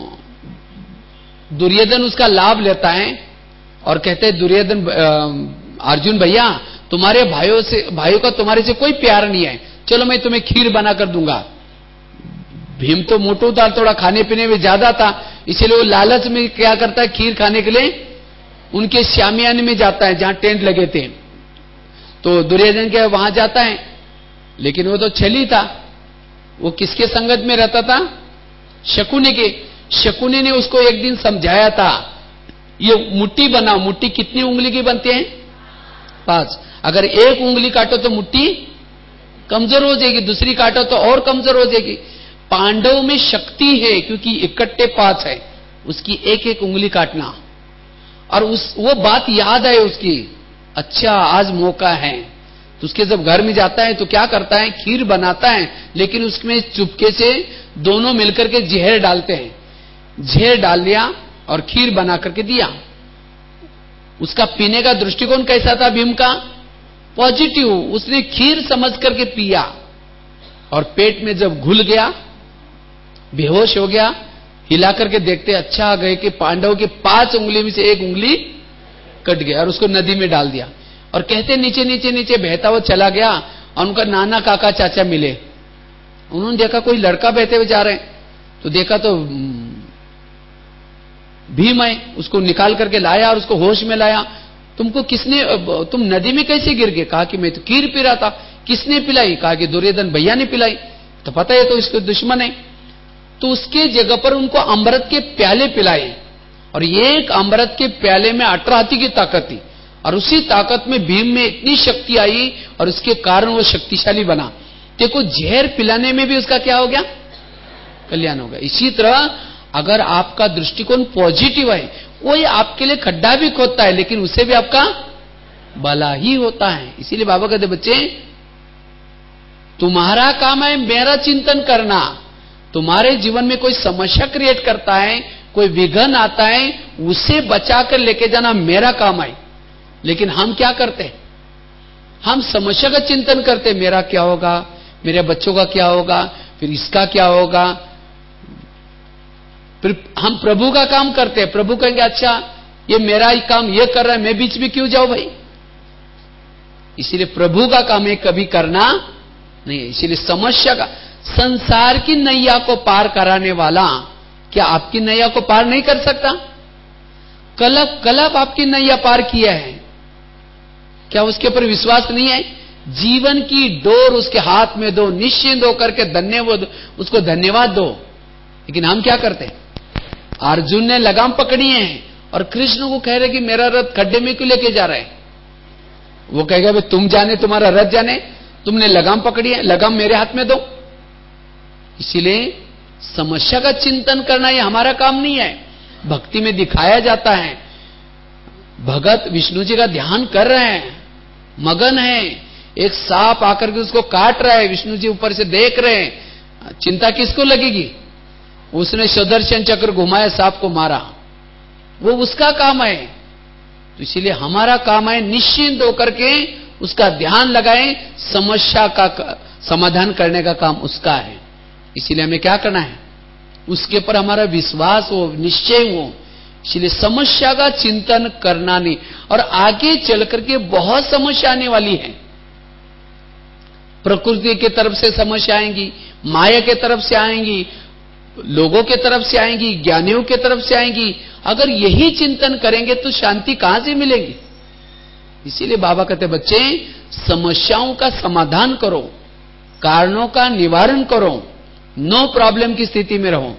दुर्योधन उसका लाभ लेता है और कहते हैं, दुर्योधन अर्जुन भैया, तुम्हारे भाइयों से भाइयों का तुम्हारे से कोई प्यार नहीं है, चलो मैं तुम्हें खीर बनाकर दूंगा। भीम तो मोटू था, थोड़ा खाने पीने में ज्यादा था, इसीलिए वो लालच में क्या करता है, खीर खाने के लिए उनके शामियाने में जाता है, जहां टेंट लगे थे। तो दुर्योधन के वहां जाता है, लेकिन वो तो छली था। वो किसके संगत में रहता था? शकुनी के। शकुनी ने उसको एक दिन समझाया था, ये मुट्ठी बनाओ। मुट्ठी कितनी उंगली की बनती है? पांच। अगर एक उंगली काटो तो मुट्ठी कमजोर हो जाएगी, दूसरी काटो तो और कमजोर हो जाएगी। पांडव में शक्ति है, क्योंकि इकट्ठे पांच है, उसकी एक एक उंगली काटना। और उस वो बात याद है उसकी, अच्छा आज मौका है। तो उसके जब घर में जाता है तो क्या करता है, खीर बनाता है, लेकिन उसमें चुपके से दोनों मिलकर के जहर डालते हैं। जहर डाल दिया और खीर बना करके दिया। उसका पीने का दृष्टिकोण कैसा था भीम का? पॉजिटिव। उसने खीर समझ करके पिया, और पेट में जब घुल गया, बेहोश हो गया, हिला करके देखते अच्छा आ गए कि पांडव के पांच उंगली में से एक उंगली कट गया, और उसको नदी में डाल दिया। और कहते नीचे नीचे नीचे बहता हुआ चला गया, और उनका नाना काका चाचा मिले। उन्होंने देखा कोई लड़का बहते हुए जा रहे हैं, तो देखा तो भीम है, उसको निकाल करके लाया और उसको होश में लाया। तुमको किसने, तुम नदी में कैसे गिर गए? कहा कि मैं तो खीर पी रहा था। किसने पिलाई? कहा कि दुर्योधन भैया ने पिलाई। तो पता है तो इसके दुश्मन है। तो उसके जगह पर उनको अमृत के प्याले पिलाए, और एक अमृत के प्याले में अठारह हाथी की ताकत थी, और उसी ताकत में भीम में इतनी शक्ति आई, और उसके कारण वो शक्तिशाली बना। देखो, जहर पिलाने में भी उसका क्या हो गया? कल्याण हो गया। इसी तरह अगर आपका दृष्टिकोण पॉजिटिव है, वो आपके लिए खड्डा भी खोदता है, लेकिन उससे भी आपका भला ही होता है। इसीलिए बाबा कहते, बच्चे तुम्हारा काम है मेरा चिंतन करना। तुम्हारे जीवन में कोई समस्या क्रिएट करता है, कोई विघ्न आता है, उसे बचाकर लेके जाना मेरा काम है। लेकिन हम क्या करते हैं? हम समस्या का चिंतन करते, मेरा क्या होगा, मेरे बच्चों का क्या होगा, फिर इसका क्या होगा। फिर हम प्रभु का काम करते हैं, प्रभु कहेंगे अच्छा ये मेरा ही काम ये कर रहा है, मैं बीच में क्यों जाऊं भाई। इसीलिए प्रभु का काम है कभी करना नहीं है। इसीलिए समस्या का संसार की नैया को पार कराने वाला क्या आपकी नैया को पार नहीं कर सकता? कलब कलब आपकी नैया पार किया है, क्या उसके ऊपर विश्वास नहीं है? जीवन की डोर उसके हाथ में दो, निश्चिंत होकर के धन्यवाद, उसको धन्यवाद दो। लेकिन हम क्या करते हैं? अर्जुन ने लगाम पकड़ी है और कृष्ण को कह रहे कि मेरा रथ खड्डे में क्यों लेके जा रहे हैं? वो कहेगा भाई तुम जाने, तुम्हारा रथ जाने, तुमने लगाम पकड़ी है, लगाम मेरे हाथ में दो। इसीलिए समस्या का चिंतन करना ये हमारा काम नहीं है। भक्ति में दिखाया जाता है, भगत विष्णु जी का ध्यान कर रहे हैं, मगन है, एक सांप आकर के उसको काट रहा है, विष्णु जी ऊपर से देख रहे हैं, चिंता किसको लगेगी? उसने सुदर्शन चक्र घुमाया, सांप को मारा, वो उसका काम है। तो इसीलिए हमारा काम है निश्चिंत होकर के उसका ध्यान लगाएं, समस्या का समाधान करने का काम उसका है। इसीलिए हमें क्या करना है? उसके पर हमारा विश्वास हो, निश्चय हो। इसलिए समस्या का चिंतन करना नहीं। और आगे चल करके बहुत समस्या आने वाली है। प्रकृति की तरफ से समस्या आएंगी, माया के तरफ से आएंगी, लोगों के तरफ से आएंगी, ज्ञानियों के तरफ से आएंगी। अगर यही चिंतन करेंगे तो शांति कहां से मिलेगी? इसीलिए बाबा कहते बच्चे, समस्याओं का समाधान करो, कारणों का निवारण करो, नो प्रॉब्लम की स्थिति में रहो।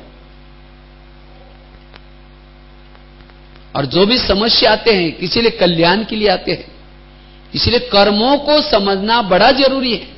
और जो भी समस्या आते हैं किसी लिए कल्याण के लिए आते हैं। इसलिए कर्मों को समझना बड़ा जरूरी है।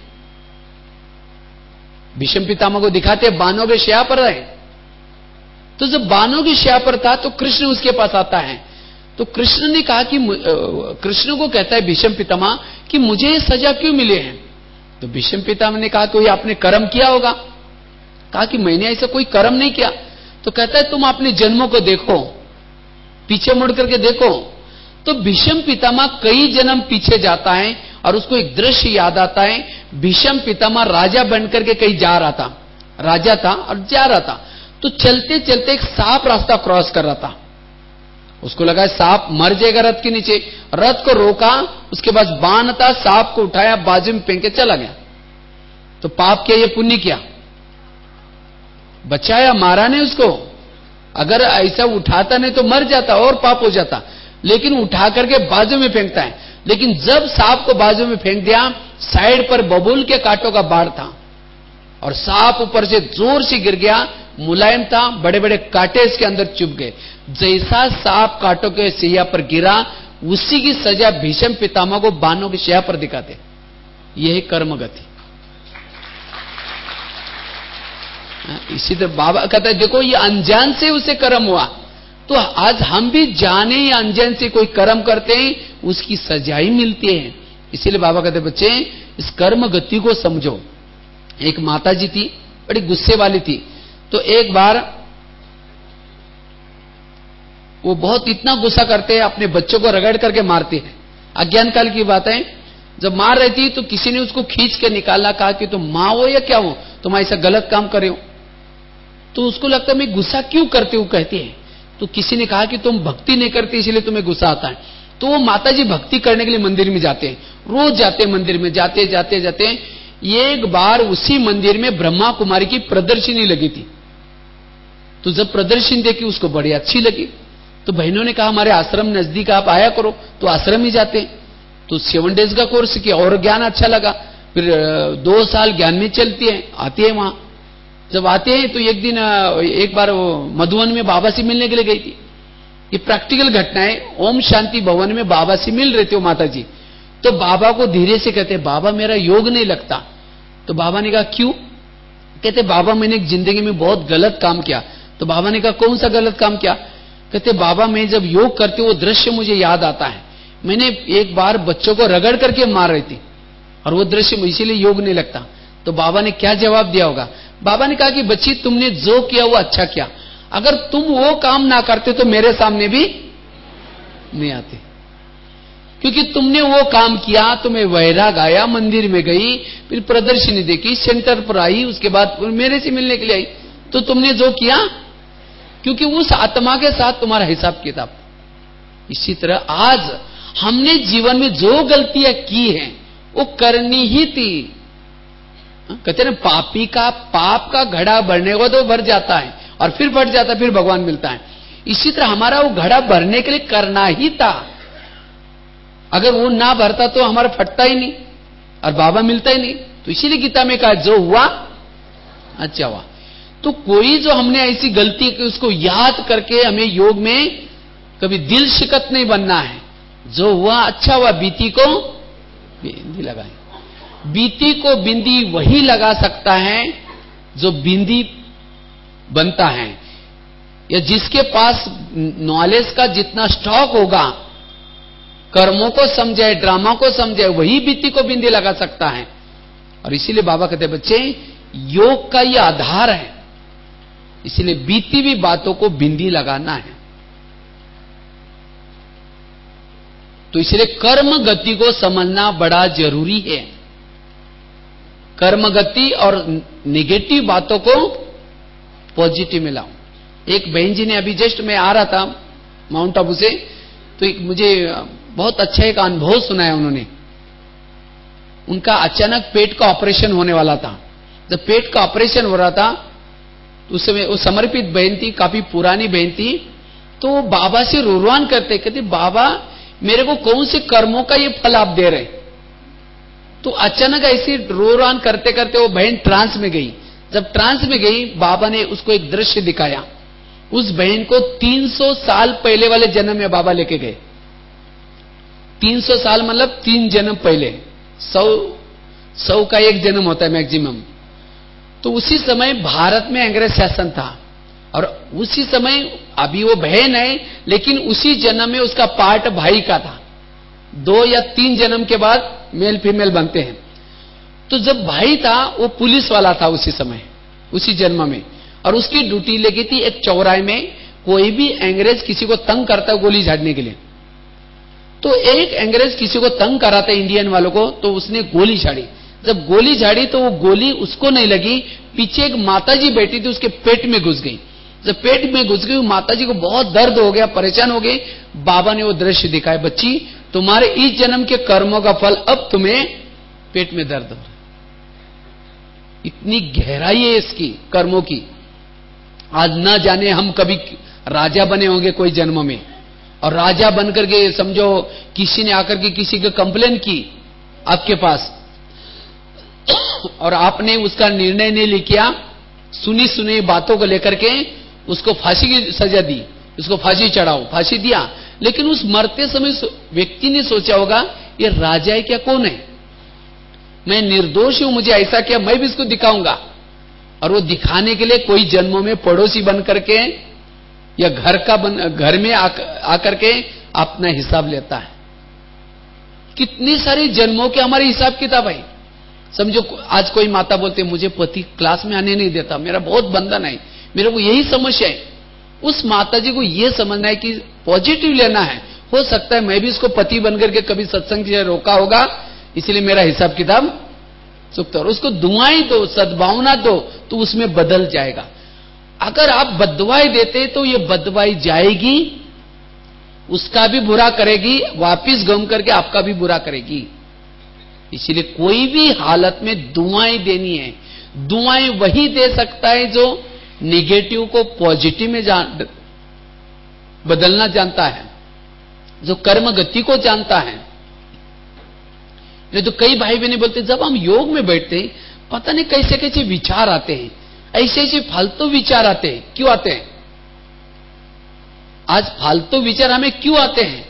भीष्म पितामह को दिखाते बानों के शया पर रहे, तो जब बानों की शया पर था तो कृष्ण उसके पास आता है। तो कृष्ण ने कहा कि कृष्ण को कहता है भीष्म पितामह कि मुझे ये सजा क्यों मिले हैं? तो भीष्म पितामह ने कहा कोई आपने कर्म किया होगा। कहा कि मैंने ऐसा कोई कर्म नहीं किया। तो कहता है तुम अपने जन्मों को देखो, पीछे मुड़ करके देखो। तो भीष्म पितामह कई जन्म पीछे जाता है और उसको एक दृश्य याद आता है। भीष्म पितामह राजा बनकर के कहीं जा रहा था, राजा था और जा रहा था, तो चलते चलते एक सांप रास्ता क्रॉस कर रहा था। उसको लगा सांप मर जाएगा रथ के नीचे, रथ को रोका, उसके पास बाण था, सांप को उठाया, बाजू में फेंक के चला गया। तो पाप किया, ये पुण्य किया? बचाया, मारा नहीं उसको। अगर ऐसा उठाता नहीं तो मर जाता और पाप हो जाता, लेकिन उठा करके बाजू में फेंकता है। लेकिन जब सांप को बाजू में फेंक दिया, साइड पर बबूल के कांटों का बाढ़ था और सांप ऊपर से जोर से गिर गया, मुलायम था, बड़े बड़े कांटे इसके अंदर चुभ गए। जैसा सांप कांटों के सैया पर गिरा, उसी की सजा भीष्म पितामह को बाणों की सैया पर दिखाते। यही कर्म गति। इसी तरह बाबा कहता है देखो ये अनजान से उसे कर्म हुआ, तो आज हम भी जाने या अनजान से कोई कर्म करते हैं, उसकी सजा ही मिलती है। इसीलिए बाबा कहते बच्चे इस कर्म गति को समझो। एक माता जी थी, बड़ी गुस्से वाली थी। तो एक बार वो बहुत इतना गुस्सा करते हैं, अपने बच्चों को रगड़ करके मारते हैं। अज्ञान काल की बात है। जब मार रही थी तो किसी ने उसको खींच के निकाला, कहा कि तुम मां हो या क्या हो, तुम ऐसा गलत काम कर रहे हो। तो उसको लगता मैं गुस्सा क्यों करते हो कहती है। तो किसी ने कहा कि तुम भक्ति नहीं करते इसलिए तुम्हें गुस्सा आता है। तो वो माताजी भक्ति करने के लिए मंदिर में जाते हैं, रोज जाते हैं मंदिर में। जाते जाते जाते एक बार उसी मंदिर में ब्रह्मा कुमारी की प्रदर्शनी लगी थी। तो जब प्रदर्शनी देखी उसको बड़ी अच्छी लगी। तो बहनों ने कहा हमारे आश्रम नजदीक आप आया करो। तो आश्रम ही जाते हैं। तो सेवन डेज का कोर्स किया और ज्ञान अच्छा लगा। फिर दो साल ज्ञान में चलती है, आती है वहां। जब आते हैं तो एक दिन एक बार वो मधुवन में बाबा से मिलने के लिए गई थी। ये प्रैक्टिकल घटना है। ओम शांति भवन में बाबा से मिल रहे थे वो माता जी। तो बाबा को धीरे से कहते बाबा मेरा योग नहीं लगता। तो बाबा ने कहा क्यों? कहते बाबा मैंने जिंदगी में बहुत गलत काम किया। तो बाबा ने कहा कौन सा गलत काम किया? कहते बाबा मैं जब योग करती हूँ वो दृश्य मुझे याद आता है। मैंने एक बार बच्चों को रगड़ करके मार रही थी और वो दृश्य इसीलिए योग नहीं लगता। तो बाबा ने क्या जवाब दिया होगा? बाबा ने कहा कि बच्ची तुमने जो किया वो अच्छा किया, अगर तुम वो काम ना करते तो मेरे सामने भी नहीं आते। क्योंकि तुमने वो काम किया, तुम्हें वैराग आया, मंदिर में गई, फिर प्रदर्शनी देखी, सेंटर पर आई, उसके बाद मेरे से मिलने के लिए आई। तो तुमने जो किया, क्योंकि उस आत्मा के साथ तुम्हारा हिसाब किताब। इसी तरह आज हमने जीवन में जो गलतियां की हैं वो करनी ही थी। कहते ना पापी का पाप का घड़ा भरने को तो भर जाता है और फिर फट जाता है, फिर भगवान मिलता है। इसी तरह हमारा वो घड़ा भरने के लिए करना ही था। अगर वो ना भरता तो हमारा फटता ही नहीं और बाबा मिलता ही नहीं। तो इसीलिए गीता में कहा जो हुआ अच्छा हुआ। तो कोई जो हमने ऐसी गलती की उसको याद करके हमें योग में कभी दिल शिकत नहीं बनना है। जो हुआ अच्छा हुआ, बीती को बिंदी लगाए। बीती को बिंदी वही लगा सकता है जो बिंदी बनता है, या जिसके पास नॉलेज का जितना स्टॉक होगा, कर्मों को समझे, ड्रामा को समझे, वही बीती को बिंदी लगा सकता है। और इसीलिए बाबा कहते बच्चे योग का ये आधार है, इसीलिए बीती हुई बातों को बिंदी लगाना है। तो इसलिए कर्म गति को समझना बड़ा जरूरी है। कर्म गति और नेगेटिव बातों को पॉजिटिव में लाऊं। एक बहन जी ने अभी जस्ट मैं आ रहा था माउंट आबू से, तो एक मुझे बहुत अच्छा एक अनुभव सुनाया उन्होंने। उनका अचानक पेट का ऑपरेशन होने वाला था। जब पेट का ऑपरेशन हो रहा था तो उस समय वो समर्पित बहन थी, काफी पुरानी बहन थी। तो वो बाबा से रोरवान करते, कहते बाबा मेरे को कौन से कर्मों का ये फल आप दे रहे। तो अचानक ऐसे रोरवान करते करते वो बहन ट्रांस में गई। जब ट्रांस में गई, बाबा ने उसको एक दृश्य दिखाया। उस बहन को तीन सौ साल पहले वाले जन्म में बाबा लेके गए। तीन सौ साल मतलब तीन जन्म पहले, सौ सौ का एक जन्म होता है मैक्सिमम। तो उसी समय भारत में अंग्रेज शासन था और उसी समय अभी वो बहन है, लेकिन उसी जन्म में उसका पार्ट भाई का था। दो या तीन जन्म के बाद मेल फीमेल बनते हैं। तो जब भाई था वो पुलिस वाला था उसी समय, उसी जन्म में, और उसकी ड्यूटी लगी थी एक चौराहे में। कोई भी अंग्रेज किसी को तंग करता गोली झाड़ने के लिए, तो एक अंग्रेज किसी को तंग कराता इंडियन वालों को, तो उसने गोली झाड़ी। जब गोली झाड़ी तो वो गोली उसको नहीं लगी, पीछे एक माताजी बैठी थी उसके पेट में घुस गई। जब पेट में घुस गई माताजी को बहुत दर्द हो गया, परेशान हो गई। बाबा ने वो दृश्य दिखाया, बच्ची तुम्हारे इस जन्म के कर्मों का फल अब तुम्हें पेट में दर्द हो रहा है। इतनी गहराई है इसकी कर्मों की। आज न जाने हम कभी राजा बने होंगे कोई जन्म में, और राजा बनकर के समझो किसी ने आकर के किसी को कंप्लेन की आपके पास और आपने उसका निर्णय नहीं लिया, सुनी सुनी बातों को लेकर के उसको फांसी की सजा दी, उसको फांसी चढ़ाओ, फांसी दिया। लेकिन उस मरते समय व्यक्ति ने सोचा होगा ये राजा है क्या, कौन है, मैं निर्दोष हूं, मुझे ऐसा किया, मैं भी इसको दिखाऊंगा। और वो दिखाने के लिए कोई जन्मों में पड़ोसी बन करके या घर का बन घर में आकर के अपना हिसाब लेता है। कितने सारे जन्मों के हमारे हिसाब किताब है। समझो आज कोई माता बोलते मुझे पति क्लास में आने नहीं देता, मेरा बहुत बंधन है, मेरे को यही समस्या है। उस माता जी को यह समझना है कि पॉजिटिव लेना है। हो सकता है मैं भी इसको पति बनकर के कभी सत्संग से रोका होगा, इसलिए मेरा हिसाब किताब चुकता। और उसको दुआएं दो, सद्भावना दो, तो उसमें बदल जाएगा। अगर आप बदवाई देते तो ये बदवाई जाएगी, उसका भी बुरा करेगी, वापिस गम करके आपका भी बुरा करेगी। इसलिए कोई भी हालत में दुआएं देनी है। दुआएं वही दे सकता है जो नेगेटिव को पॉजिटिव में जान बदलना जानता है, जो कर्म गति को जानता है। नहीं तो कई भाई बहन बोलते जब हम योग में बैठते हैं पता नहीं कैसे कैसे विचार आते हैं, ऐसे ऐसे फालतू विचार आते हैं। क्यों आते हैं? आज फालतू विचार हमें क्यों आते हैं?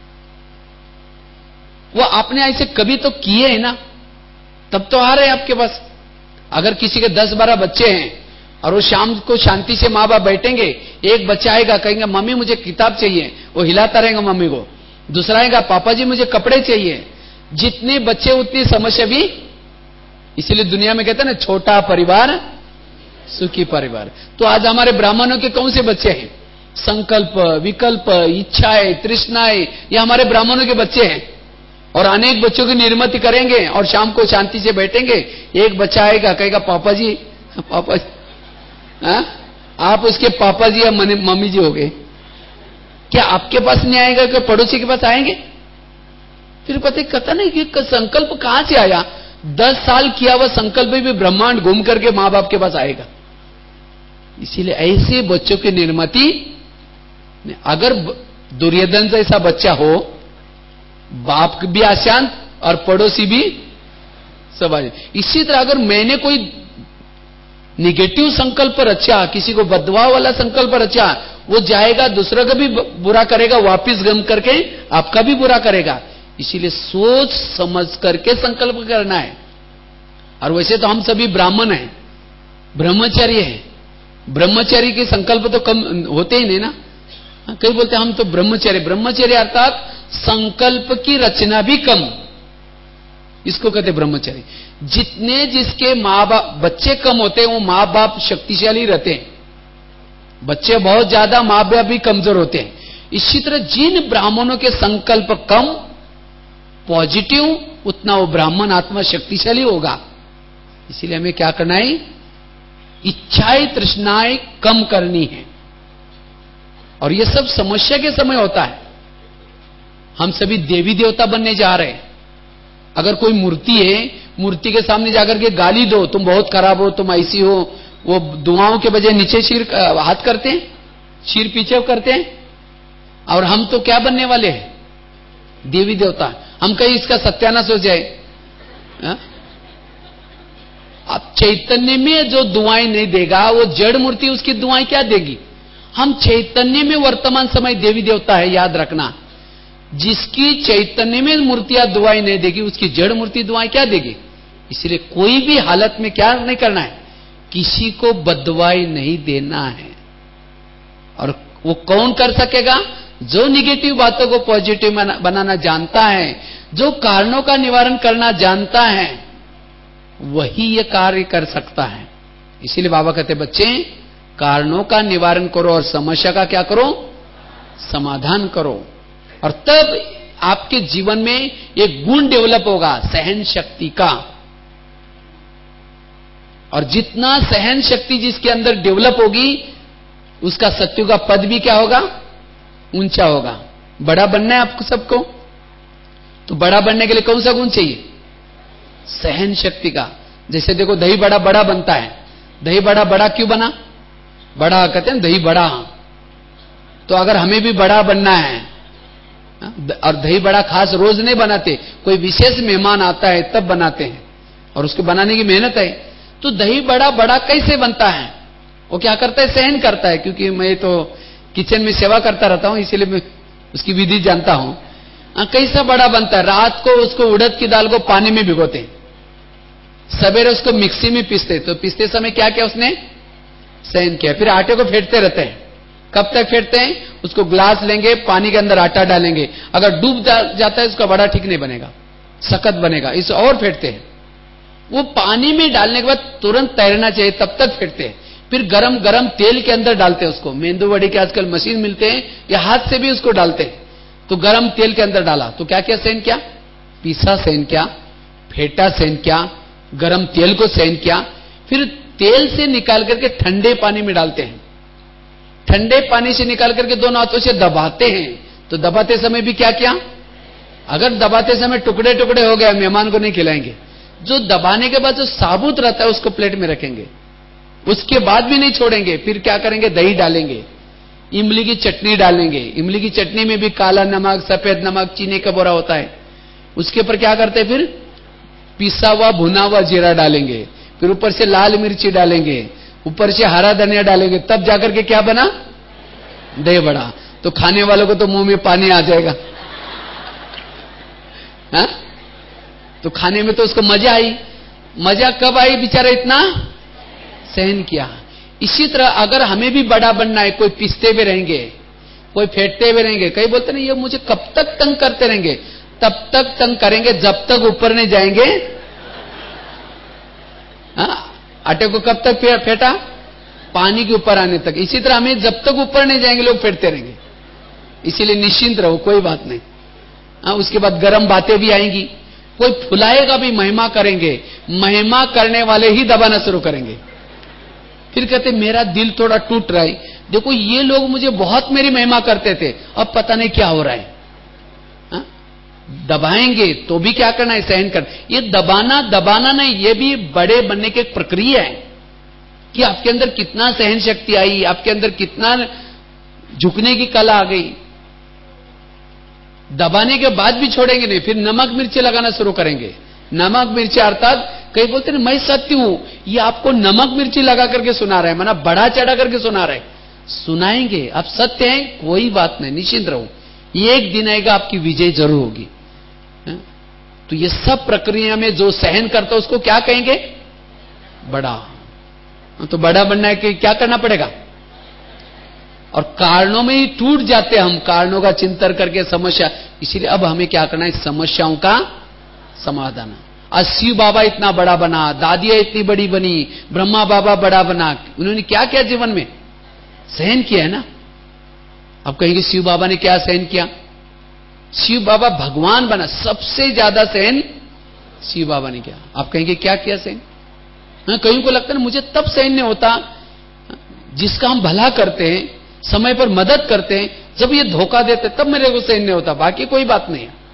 वो आपने ऐसे कभी तो किए हैं ना, तब तो आ रहे हैं आपके पास। अगर किसी के दस बारह बच्चे हैं और वो शाम को शांति से माँ बाप बैठेंगे, एक बच्चा आएगा कहेंगे मम्मी मुझे किताब चाहिए, वो हिलाता रहेगा मम्मी को। दूसरा आएगा पापा जी मुझे कपड़े चाहिए। जितने बच्चे उतनी समस्या भी। इसलिए दुनिया में कहते हैं ना छोटा परिवार सुखी परिवार। तो आज हमारे ब्राह्मणों के कौन से बच्चे हैं? संकल्प, विकल्प, इच्छाएं, तृष्णाएं, ये हमारे ब्राह्मणों के बच्चे हैं। और अनेक बच्चों की निर्मित करेंगे और शाम को शांति से बैठेंगे। एक बच्चा आएगा कहेगा पापा जी, पापा जी, हाँ? आप उसके पापा जी या मम्मी जी हो गए। क्या आपके पास नहीं आएगा कि पड़ोसी के पास आएंगे? फिर पता कहता नहीं कि संकल्प कहां से आया? दस साल किया हुआ संकल्प भी ब्रह्मांड घूम करके मां बाप के पास आएगा। इसीलिए ऐसे बच्चों की निर्मिति, अगर दुर्योधन जैसा बच्चा हो, बाप भी अशांत और पड़ोसी भी सब। इसी तरह अगर मैंने कोई निगेटिव संकल्प रचा, किसी को बदवा वाला संकल्प रचा, वो जाएगा दूसरा का भी बुरा करेगा, वापिस गम करके आपका भी बुरा करेगा। इसीलिए सोच समझ करके संकल्प करना है। और वैसे तो हम सभी ब्राह्मण हैं, ब्रह्मचारी है। ब्रह्मचारी के संकल्प तो कम होते ही नहीं ना। कई बोलते हैं हम तो ब्रह्मचारी, ब्रह्मचारी अर्थात संकल्प की रचना भी कम, इसको कहते ब्रह्मचारी। जितने जिसके माँ बाप, बच्चे कम होते हैं वो माँ बाप शक्तिशाली रहते हैं, बच्चे बहुत ज्यादा माँ बाप भी कमजोर होते हैं। इसी तरह जिन ब्राह्मणों के संकल्प कम पॉजिटिव, उतना वो ब्राह्मण आत्मा शक्तिशाली होगा। इसीलिए हमें क्या करना है, इच्छाएं तृष्णाएं कम करनी है। और ये सब समस्या के समय होता है। हम सभी देवी देवता बनने जा रहे हैं। अगर कोई मूर्ति है, मूर्ति के सामने जाकर के गाली दो, तुम बहुत खराब हो, तुम ऐसी हो, वो दुआओं के बजाय नीचे सिर हाथ करते हैं, सिर पीछे करते हैं। और हम तो क्या बनने वाले हैं, देवी देवता। हम कहीं इसका सत्यानाश हो जाए। हा? अब चैतन्य में जो दुआएं नहीं देगा, वो जड़ मूर्ति उसकी दुआएं क्या देगी। हम चैतन्य में वर्तमान समय देवी देवता है, याद रखना। जिसकी चैतन्य में मूर्तियां दुआएं नहीं देगी, उसकी जड़ मूर्ति दुआएं क्या देगी। इसलिए कोई भी हालत में क्या नहीं करना है, किसी को बदवाई नहीं देना है। और वो कौन कर सकेगा, जो निगेटिव बातों को पॉजिटिव बनाना जानता है, जो कारणों का निवारण करना जानता है, वही ये कार्य कर सकता है। इसीलिए बाबा कहते बच्चे, कारणों का निवारण करो और समस्या का क्या करो, समाधान करो। और तब आपके जीवन में एक गुण डेवलप होगा, सहन शक्ति का। और जितना सहन शक्ति जिसके अंदर डेवलप होगी, उसका सत्य का पद भी क्या होगा, ऊंचा होगा। बड़ा बनना है आपको सबको, तो बड़ा बनने के लिए कौन सा गुण चाहिए, सहन शक्ति का। जैसे देखो दही बड़ा बड़ा बनता है, दही बड़ा बड़ा क्यों बना, बड़ा कहते हैं दही बड़ा। तो अगर हमें भी बड़ा बनना है, और दही बड़ा खास रोज नहीं बनाते, कोई विशेष मेहमान आता है तब बनाते हैं, और उसके बनाने की मेहनत है। तो दही बड़ा बड़ा कैसे बनता है, वो क्या करता है, सहन करता है। क्योंकि मैं तो किचन में सेवा करता रहता हूं, इसीलिए मैं उसकी विधि जानता हूं। कैसा बड़ा बनता है, रात को उसको उड़द की दाल को पानी में भिगोते, सवेरे उसको मिक्सी में पीसते। तो पीसते समय क्या किया उसने, सहन किया। फिर आटे को फेंटते रहते हैं। कब तक फेंटते हैं, उसको ग्लास लेंगे, पानी के अंदर आटा डालेंगे, अगर डूब जा, जाता है उसका बड़ा ठीक नहीं बनेगा, सख्त बनेगा, इसे और फेंटते हैं। वो पानी में डालने के बाद तुरंत तैरना चाहिए, तब तक फेंटते हैं। फिर गरम गरम तेल के अंदर डालते हैं उसको। मेंदू वड़े के आजकल मशीन मिलते हैं, या हाथ से भी उसको डालते हैं। तो गरम तेल के अंदर डाला तो क्या क्या सहन किया, पीसा सहन किया, फेंटा सहन किया, गरम तेल को सहन किया। फिर तेल से निकाल करके ठंडे पानी में डालते हैं, ठंडे पानी से निकाल करके दोनों हाथों से दबाते हैं। तो दबाते समय भी क्या किया, अगर दबाते समय टुकड़े टुकड़े हो गया, मेहमान को नहीं खिलाएंगे। जो दबाने के बाद जो साबुत रहता है उसको प्लेट में रखेंगे, उसके बाद भी नहीं छोड़ेंगे। फिर क्या करेंगे, दही डालेंगे, इमली की चटनी डालेंगे। इमली की चटनी में भी काला नमक, सफेद नमक, चीनी का बोरा होता है। उसके ऊपर क्या करते हैं, फिर पिसा हुआ भुना हुआ जीरा डालेंगे, फिर ऊपर से लाल मिर्ची डालेंगे, ऊपर से हरा धनिया डालेंगे। तब जाकर के क्या बना, दही बड़ा। तो खाने वालों को तो मुंह में पानी आ जाएगा। हा? तो खाने में तो उसको मजा आई। मजा कब आई, बेचारा इतना सहन किया। इसी तरह अगर हमें भी बड़ा बनना है, कोई पिसते हुए रहेंगे, कोई फेंटते हुए रहेंगे। कई बोलते नहीं, ये मुझे कब तक तंग करते रहेंगे, तब तक तंग करेंगे जब तक ऊपर नहीं जाएंगे। हा? आटे को कब तक फेंटा, पानी के ऊपर आने तक। इसी तरह हमें जब तक ऊपर नहीं जाएंगे लोग फेंटते रहेंगे। इसीलिए निश्चिंत रहो, कोई बात नहीं। हाँ, उसके बाद गर्म बातें भी आएंगी, कोई फुलाएगा भी, महिमा करेंगे। महिमा करने वाले ही दबाना शुरू करेंगे। फिर कहते मेरा दिल थोड़ा टूट रहा है, देखो ये लोग मुझे बहुत मेरी महिमा करते थे, अब पता नहीं क्या हो रहा है। हा? दबाएंगे तो भी क्या करना है, सहन कर। ये दबाना दबाना नहीं, ये भी बड़े बनने की एक प्रक्रिया है कि आपके अंदर कितना सहन शक्ति आई, आपके अंदर कितना झुकने की कला आ गई। दबाने के बाद भी छोड़ेंगे नहीं, फिर नमक मिर्ची लगाना शुरू करेंगे। नमक मिर्ची अर्थात कई बोलते हैं मैं सत्य हूं, ये आपको नमक मिर्ची लगा करके सुना रहे हैं, माना बढ़ा चढ़ा करके सुना रहे हैं। सुनाएंगे, आप सत्य हैं, कोई बात नहीं, निश्चिंत रहो, एक दिन आएगा आपकी विजय जरूर होगी। तो ये सब प्रक्रिया में जो सहन करता है उसको क्या कहेंगे, बड़ा। तो बड़ा बनना है कि क्या करना पड़ेगा, और कारणों में ही टूट जाते हम, कारणों का चिंतन करके समस्या। इसीलिए अब हमें क्या करना है, समस्याओं का समाधान। आज शिव बाबा इतना बड़ा बना, दादियां इतनी बड़ी बनी, ब्रह्मा बाबा बड़ा बना, उन्होंने क्या किया जीवन में, सहन किया है ना। अब कहेंगे शिव बाबा ने क्या सहन किया, शिव बाबा भगवान बना, सबसे ज्यादा सहन शिव बाबा ने किया। आप कहेंगे क्या किया सहन, हाँ, कहीं को लगता है ना मुझे तब सहन नहीं होता, जिसका हम भला करते हैं, समय पर मदद करते हैं, जब ये धोखा देते तब मेरे को सहन नहीं होता, बाकी कोई बात नहीं है।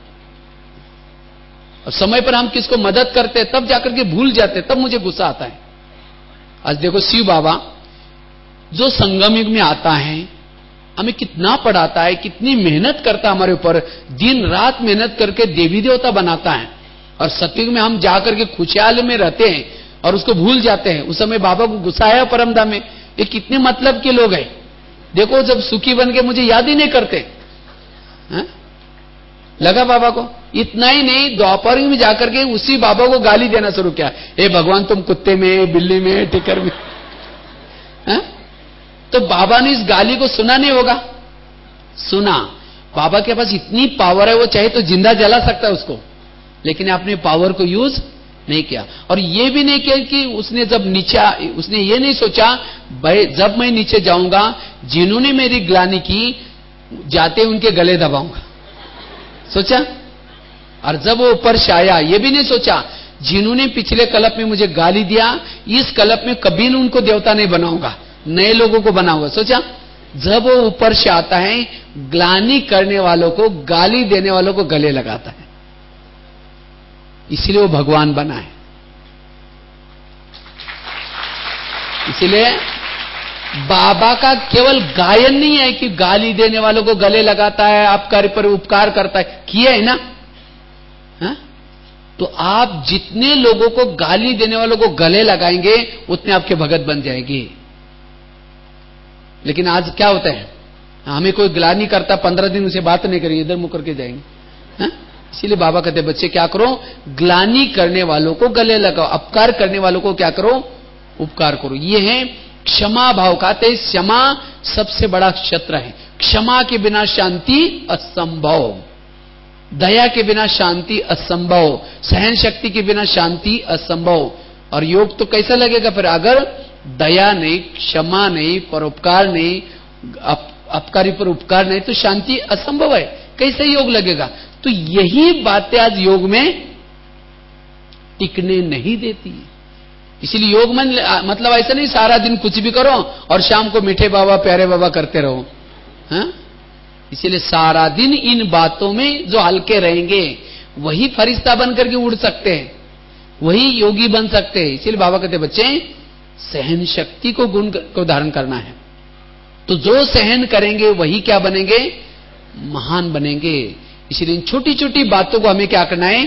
और समय पर हम किसको मदद करते हैं तब जाकर के भूल जाते, तब मुझे गुस्सा आता है। आज देखो शिव बाबा जो संगम युग में आता है, हमें कितना पढ़ाता है, कितनी मेहनत करता है हमारे ऊपर, दिन रात मेहनत करके देवी देवता बनाता है। और सतयुग में हम जाकर के खुशहाल में रहते हैं और उसको भूल जाते हैं। उस समय बाबा को गुस्सा आया परमधाम में, ये कितने मतलब के लोग हैं, देखो जब सुखी बन के मुझे याद ही नहीं करते। हा? लगा बाबा को। इतना ही नहीं, द्वापर में जाकर के उसी बाबा को गाली देना शुरू किया, हे भगवान तुम कुत्ते में, बिल्ली में, टिकर में। हा? तो बाबा ने इस गाली को सुना नहीं होगा, सुना। बाबा के पास इतनी पावर है, वो चाहे तो जिंदा जला सकता है उसको, लेकिन आपने पावर को यूज नहीं किया। और ये भी नहीं किया कि उसने जब नीचे, उसने ये नहीं सोचा भाई जब मैं नीचे जाऊंगा, जिन्होंने मेरी ग्लानि की जाते उनके गले दबाऊंगा, सोचा। और जब वो ऊपर से आया, ये भी नहीं सोचा जिन्होंने पिछले कल्प में मुझे गाली दिया, इस कल्प में कभी उनको देवता नहीं बनाऊंगा, नए लोगों को बनाऊंगा, सोचा। जब वो ऊपर से आता है, ग्लानि करने वालों को, गाली देने वालों को गले लगाता है, इसीलिए वो भगवान बना है। इसीलिए बाबा का केवल गायन नहीं है कि गाली देने वालों को गले लगाता है, आपका पर उपकार करता है, किया है ना। हा? तो आप जितने लोगों को गाली देने वालों को गले लगाएंगे, उतने आपके भगत बन जाएंगे। लेकिन आज क्या होता है, हमें कोई ग्लानि करता, पंद्रह दिन उसे बात नहीं करेंगे, इधर मुंह करके जाएंगे। हा? इसीलिए बाबा कहते बच्चे क्या करो, ग्लानि करने वालों को गले लगाओ, अपकार करने वालों को क्या करो, उपकार करो। ये है क्षमा भाव का। क्षमा सबसे बड़ा क्षेत्र है। क्षमा के बिना शांति असंभव, दया के बिना शांति असंभव, सहन शक्ति के बिना शांति असंभव। और योग तो कैसा लगेगा फिर, अगर दया नहीं, क्षमा नहीं, परोपकार नहीं, अप, अपकारी पर उपकार नहीं, तो शांति असंभव है, कैसे योग लगेगा। तो यही बातें आज योग में टिकने नहीं देती। इसीलिए योग में मतलब ऐसा नहीं सारा दिन कुछ भी करो और शाम को मीठे बाबा प्यारे बाबा करते रहो। हाँ? इसीलिए सारा दिन इन बातों में जो हल्के रहेंगे, वही फरिश्ता बन करके उड़ सकते हैं, वही योगी बन सकते हैं। इसीलिए बाबा कहते बच्चे सहन शक्ति को गुण को धारण करना है। तो जो सहन करेंगे वही क्या बनेंगे, महान बनेंगे। इसलिए इन छोटी छोटी बातों को हमें क्या करना है,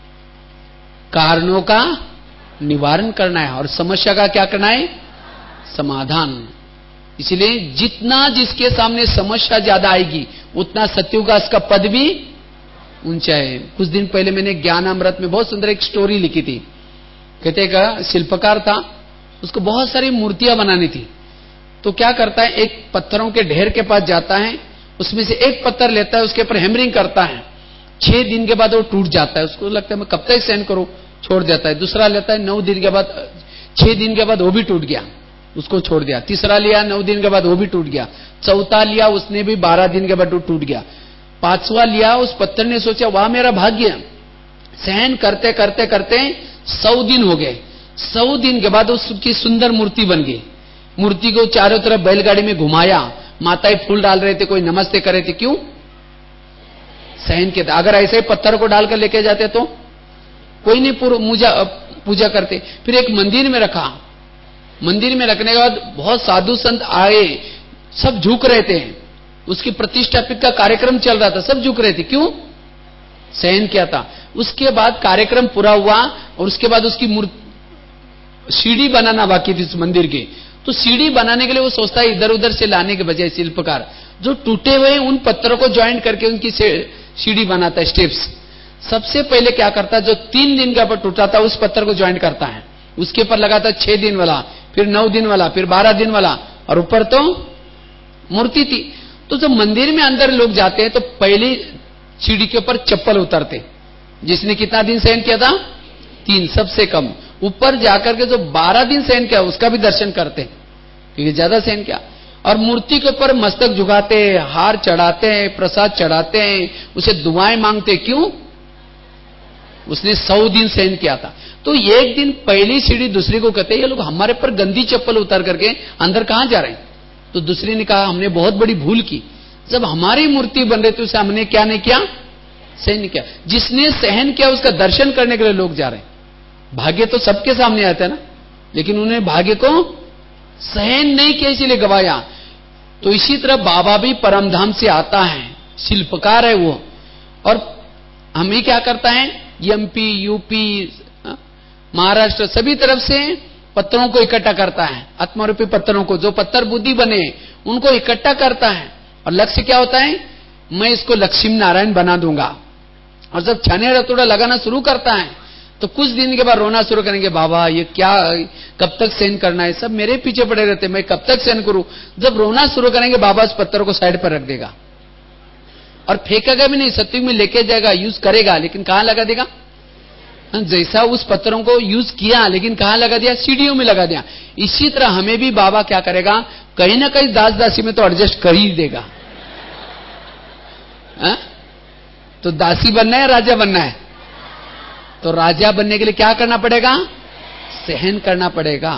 कारणों का निवारण करना है और समस्या का क्या करना है, समाधान। इसलिए जितना जिसके सामने समस्या ज्यादा आएगी, उतना सत्युग का इसका पद भी ऊंचा है। कुछ दिन पहले मैंने ज्ञान अमृत में बहुत सुंदर एक स्टोरी लिखी थी। कहते का शिल्पकार था, उसको बहुत सारी मूर्तियां बनानी थी। तो क्या करता है, एक पत्थरों के ढेर के पास जाता है, उसमें से एक पत्थर लेता है, उसके ऊपर हैमरिंग करता है। छह दिन के बाद वो टूट जाता है, उसको लगता है मैं कब तक सहन करूं, छोड़ देता है। दूसरा लेता है, नौ दिन के बाद, छह दिन के बाद वो भी टूट गया, उसको छोड़ दिया। तीसरा लिया, नौ दिन के बाद वो भी टूट गया। चौथा लिया, उसने भी बारह दिन के बाद टूट गया। पांचवा लिया, उस पत्थर ने सोचा वाह मेरा भाग्य, सहन करते करते करते सौ दिन हो गए। सौ दिन के बाद उसकी सुंदर मूर्ति बन गई। मूर्ति को चारों तरफ बैलगाड़ी में घुमाया, माताएं फूल डाल रहे थे, कोई नमस्ते कर रहे थे। क्यों? सहन किया था। अगर ऐसे ही पत्थर को डालकर लेके जाते तो कोई नहीं पूजा पूजा करते। फिर एक मंदिर में रखा, मंदिर में रखने के बाद बहुत साधु संत आए, सब झुक रहे थे, उसकी प्रतिष्ठापित का कार्यक्रम चल रहा था, सब झुक रहे थे। क्यों? सहन किया था। उसके बाद कार्यक्रम पूरा हुआ और उसके बाद उसकी मूर्ति सीढ़ी बनाना बाकी थी उस मंदिर की, तो सीढ़ी बनाने के लिए वो सोचता है इधर उधर से लाने के बजाय शिल्पकार जो टूटे हुए उन पत्थरों को ज्वाइंट करके उनकी सीढ़ी बनाता है, स्टेप्स। सबसे पहले क्या करता है, जो तीन दिन का ऊपर टूटा था उस पत्थर को ज्वाइंट करता है, उसके ऊपर लगाता छह दिन वाला, फिर नौ दिन वाला, फिर बारह दिन वाला, और ऊपर तो मूर्ति थी। तो जब मंदिर में अंदर लोग जाते हैं तो पहली सीढ़ी के ऊपर चप्पल उतरते, जिसने कितना दिन सहन किया था? तीन, सबसे कम। ऊपर जाकर के जो बारह दिन सहन किया उसका भी दर्शन करते, क्योंकि ज्यादा सहन किया। और मूर्ति के ऊपर मस्तक झुकाते, हार चढ़ाते हैं, प्रसाद चढ़ाते हैं, उसे दुआएं मांगते। क्यों? उसने सौ दिन सहन किया था। तो एक दिन पहली सीढ़ी दूसरी को कहते, ये लोग हमारे पर गंदी चप्पल उतार करके अंदर कहां जा रहे हैं? तो दूसरी ने कहा, हमने बहुत बड़ी भूल की, जब हमारी मूर्ति बन रही थी उसे हमने क्या नहीं किया? सहन किया। जिसने सहन किया उसका दर्शन करने के लिए लोग जा रहे हैं। भाग्य तो सबके सामने आता है ना, लेकिन उन्हें भाग्य को सहन नहीं किया, इसीलिए गवाया। तो इसी तरह बाबा भी परमधाम से आता है, शिल्पकार है वो, और हमें क्या करता है? एमपी, यूपी, महाराष्ट्र, सभी तरफ से पत्थरों को इकट्ठा करता है, आत्मारूपी पत्थरों को, जो पत्थर बुद्धि बने उनको इकट्ठा करता है। और लक्ष्य क्या होता है? मैं इसको लक्ष्मी नारायण बना दूंगा। और जब छाने रतोड़ा लगाना शुरू करता है तो कुछ दिन के बाद रोना शुरू करेंगे, बाबा ये क्या, कब तक सहन करना है, सब मेरे पीछे पड़े रहते, मैं कब तक सहन करूं। जब रोना शुरू करेंगे बाबा उस पत्थर को साइड पर रख देगा और फेंकेगा भी नहीं, सत्युग में लेके जाएगा, यूज करेगा, लेकिन कहां लगा देगा? जैसा उस पत्थरों को यूज किया, लेकिन कहां लगा दिया? सीढ़ियों में लगा दिया। इसी तरह हमें भी बाबा क्या करेगा? कहीं ना कहीं दास दासी में तो एडजस्ट कर ही देगा। हा? तो दासी बनना है, राजा बनना है? तो राजा बनने के लिए क्या करना पड़ेगा? सहन करना पड़ेगा।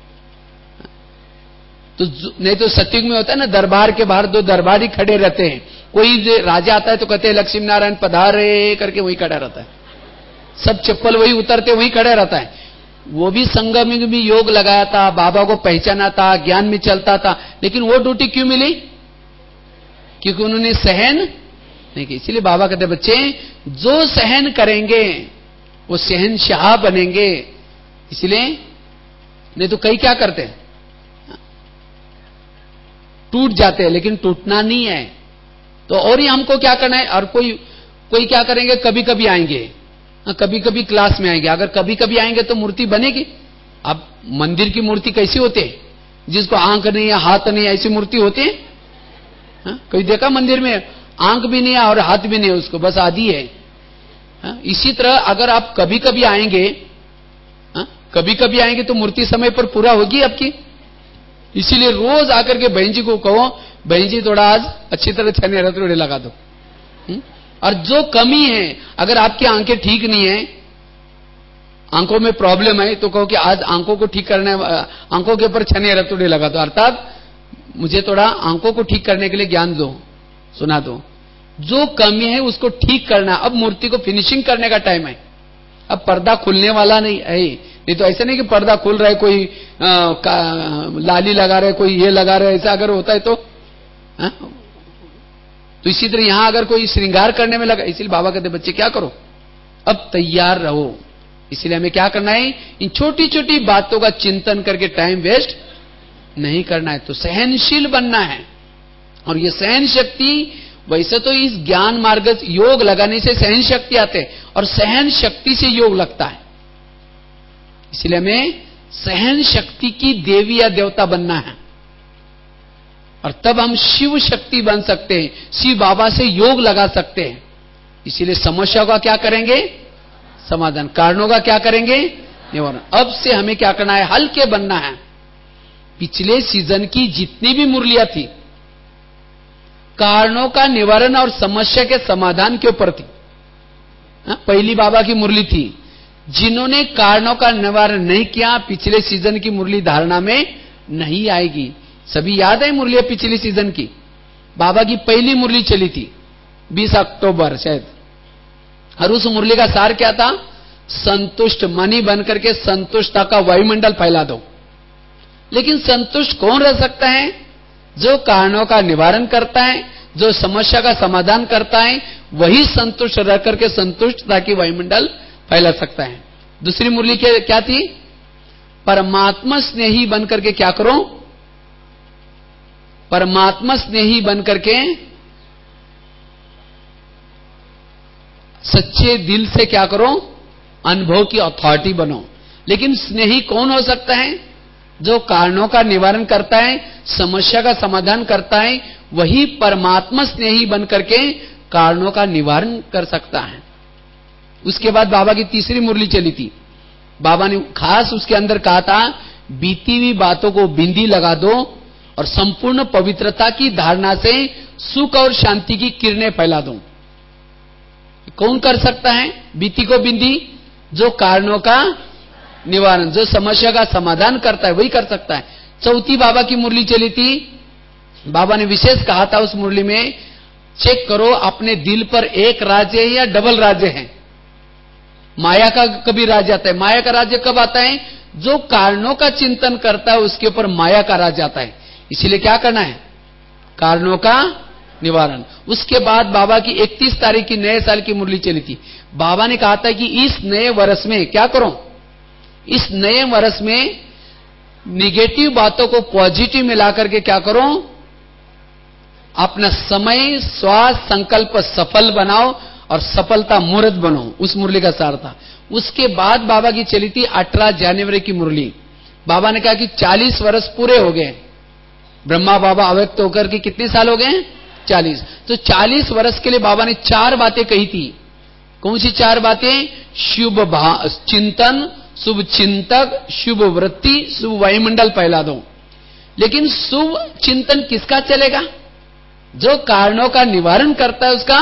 तो नहीं तो सत्युग में होता है ना, दरबार के बाहर दो दरबारी खड़े रहते हैं, कोई राजा आता है तो कहते हैं लक्ष्मी नारायण पधारे करके वही खड़ा रहता है, सब चप्पल वही उतरते वही खड़ा रहता है। वो भी संगम में भी योग लगाया था, बाबा को पहचाना था, ज्ञान में चलता था, लेकिन वो ड्यूटी क्यों मिली? क्योंकि उन्होंने सहन नहीं की। इसलिए बाबा कहते बच्चे जो सहन करेंगे वो शहनशाह बनेंगे। इसलिए नहीं तो कई क्या करते हैं, टूट जाते हैं, लेकिन टूटना नहीं है। तो और ही हमको क्या करना है? और कोई कोई क्या करेंगे, कभी कभी आएंगे, कभी कभी क्लास में आएंगे। अगर कभी कभी आएंगे तो मूर्ति बनेगी। अब मंदिर की मूर्ति कैसी होती है? जिसको आंख नहीं है, हाथ नहीं है, ऐसी मूर्ति होती है? हा? कोई देखा मंदिर में आंख भी नहीं है और हाथ भी नहीं है, उसको बस आधी है। हा? इसी तरह अगर आप कभी कभी आएंगे, हा? कभी कभी आएंगे तो मूर्ति समय पर पूरा होगी आपकी। इसीलिए रोज आकर के बहन जी को कहो, बहन जी थोड़ा आज अच्छी तरह छने रतोड़े लगा दो। हुँ? और जो कमी है, अगर आपकी आंखें ठीक नहीं है, आंखों में प्रॉब्लम है, तो कहो कि आज आंखों को ठीक करने, आंखों के ऊपर छने रतोड़े लगा दो, अर्थात मुझे थोड़ा आंखों को ठीक करने के लिए ज्ञान दो, सुना दो। जो कमी है उसको ठीक करना। अब मूर्ति को फिनिशिंग करने का टाइम है। अब पर्दा खुलने वाला नहीं है, नहीं तो ऐसा नहीं कि पर्दा खुल रहा है, कोई आ, लाली लगा रहे, कोई ये लगा रहे, ऐसा अगर होता है तो आ? तो इसी तरह यहां अगर कोई श्रृंगार करने में लगा, इसलिए बाबा कहते बच्चे क्या करो, अब तैयार रहो। इसलिए हमें क्या करना है? इन छोटी छोटी बातों का चिंतन करके टाइम वेस्ट नहीं करना है। तो सहनशील बनना है। और ये सहन शक्ति, वैसे तो इस ज्ञान मार्ग योग लगाने से सहन शक्ति आते हैं, और सहन शक्ति से योग लगता है। इसलिए हमें सहन शक्ति की देवी या देवता बनना है, और तब हम शिव शक्ति बन सकते हैं, शिव बाबा से योग लगा सकते हैं। इसीलिए समस्या का क्या करेंगे? समाधान। कारणों का क्या करेंगे? निवारण। अब से हमें क्या करना है? हल्के बनना है। पिछले सीजन की जितनी भी मुरलियां थी, कारणों का निवारण और समस्या के समाधान के ऊपर थी। पहली बाबा की मुरली थी, जिन्होंने कारणों का निवारण नहीं किया, पिछले सीजन की मुरली धारणा में नहीं आएगी। सभी याद है मुरलियां पिछली सीजन की? बाबा की पहली मुरली चली थी, बीस अक्टूबर शायद। और उस मुरली का सार क्या था? संतुष्ट मनी बनकर के संतुष्टता का वायुमंडल फैला दो। लेकिन संतुष्ट कौन रह सकता है? जो कारणों का निवारण करता है, जो समस्या का समाधान करता है, वही संतुष्ट रह करके संतुष्टता की वायुमंडल फैला सकता है। दूसरी मुरली क्या थी? परमात्मा स्नेही बनकर के क्या करो? परमात्मा स्नेही बनकर के सच्चे दिल से क्या करो? अनुभव की अथॉरिटी बनो। लेकिन स्नेही कौन हो सकता है? जो कारणों का निवारण करता है, समस्या का समाधान करता है, वही परमात्मा स्नेही बनकर के कारणों का निवारण कर सकता है। उसके बाद बाबा की तीसरी मुरली चली थी। बाबा ने खास उसके अंदर कहा था, बीती हुई बातों को बिंदी लगा दो और संपूर्ण पवित्रता की धारणा से सुख और शांति की किरणें फैला दो। कौन कर सकता है बीती को बिंदी? जो कारणों का निवारण, जो समस्या का समाधान करता है, वही कर सकता है। चौथी बाबा की मुरली चली थी। बाबा ने विशेष कहा था उस मुरली में, चेक करो अपने दिल पर एक राज्य है या डबल राज्य है। माया का कभी राज्य आता है। माया का राज्य कब आता है? जो कारणों का चिंतन करता है उसके ऊपर माया का राज्य आता है। इसीलिए क्या करना है? कारणों का निवारण। उसके बाद बाबा की इकतीस तारीख की नए साल की मुरली चली थी। बाबा ने कहा था कि इस नए वर्ष में क्या करो? इस नए वर्ष में निगेटिव बातों को पॉजिटिव मिलाकर के क्या करो? अपना समय, श्वास, संकल्प सफल बनाओ और सफलता मूर्त बनो। उस मुरली का सार था। उसके बाद बाबा की चली थी अठारह जनवरी की मुरली। बाबा ने कहा कि चालीस वर्ष पूरे हो गए। ब्रह्मा बाबा अव्यक्त होकर के कितने साल हो गए? चालीस। तो चालीस वर्ष के लिए बाबा ने चार बातें कही थी। कौन सी चार बातें? शुभ चिंतन, शुभ चिंतक, शुभ वृत्ति, शुभ वायुमंडल फैला दो। लेकिन शुभ चिंतन किसका चलेगा? जो कारणों का निवारण करता है उसका।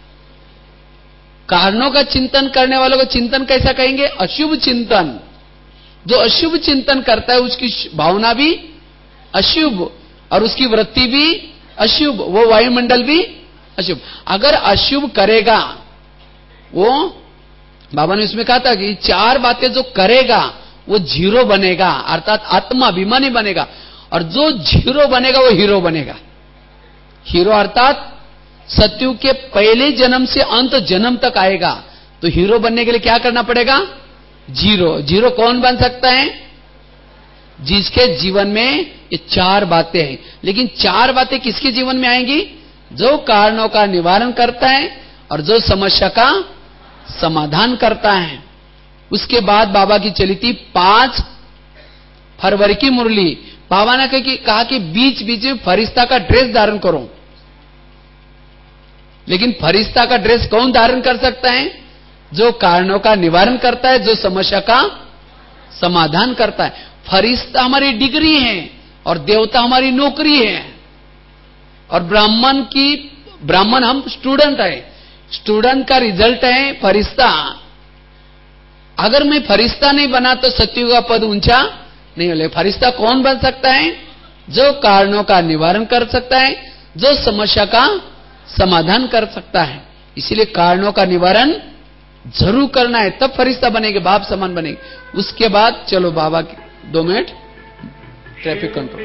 कारणों का चिंतन करने वालों को चिंतन कैसा कहेंगे? अशुभ चिंतन। जो अशुभ चिंतन करता है उसकी भावना भी अशुभ और उसकी वृत्ति भी अशुभ, वो वायुमंडल भी अशुभ। अगर अशुभ करेगा वो, बाबा ने उसमें कहा था कि चार बातें जो करेगा वो जीरो बनेगा, अर्थात आत्माभिमानी बनेगा। और जो जीरो बनेगा वो हीरो बनेगा। हीरो अर्थात सत्युग के पहले जन्म से अंत जन्म तक आएगा। तो हीरो बनने के लिए क्या करना पड़ेगा? जीरो। जीरो कौन बन सकता है? जिसके जीवन में ये चार बातें हैं। लेकिन चार बातें किसके जीवन में आएंगी? जो कारणों का निवारण करता है और जो समस्या का समाधान करता है। उसके बाद बाबा की चली थी पांच फरवरी की मुरली। बाबा ने कहा कि बीच बीच में फरिश्ता का ड्रेस धारण करो। लेकिन फरिश्ता का ड्रेस कौन धारण कर सकता है? जो कारणों का निवारण करता है, जो समस्या का समाधान करता है। फरिश्ता हमारी डिग्री है और देवता हमारी नौकरी है। और ब्राह्मण की ब्राह्मण हम स्टूडेंट है। स्टूडेंट का रिजल्ट है फरिश्ता। अगर मैं फरिश्ता नहीं बना तो सत्युग का पद ऊंचा नहीं हो। फरिश्ता कौन बन सकता है? जो कारणों का निवारण कर सकता है, जो समस्या का समाधान कर सकता है। इसीलिए कारणों का निवारण जरूर करना है, तब फरिश्ता बनेंगे, बाप समान बनेंगे। उसके बाद चलो बाबा की दो मिनट ट्रैफिक कंट्रोल।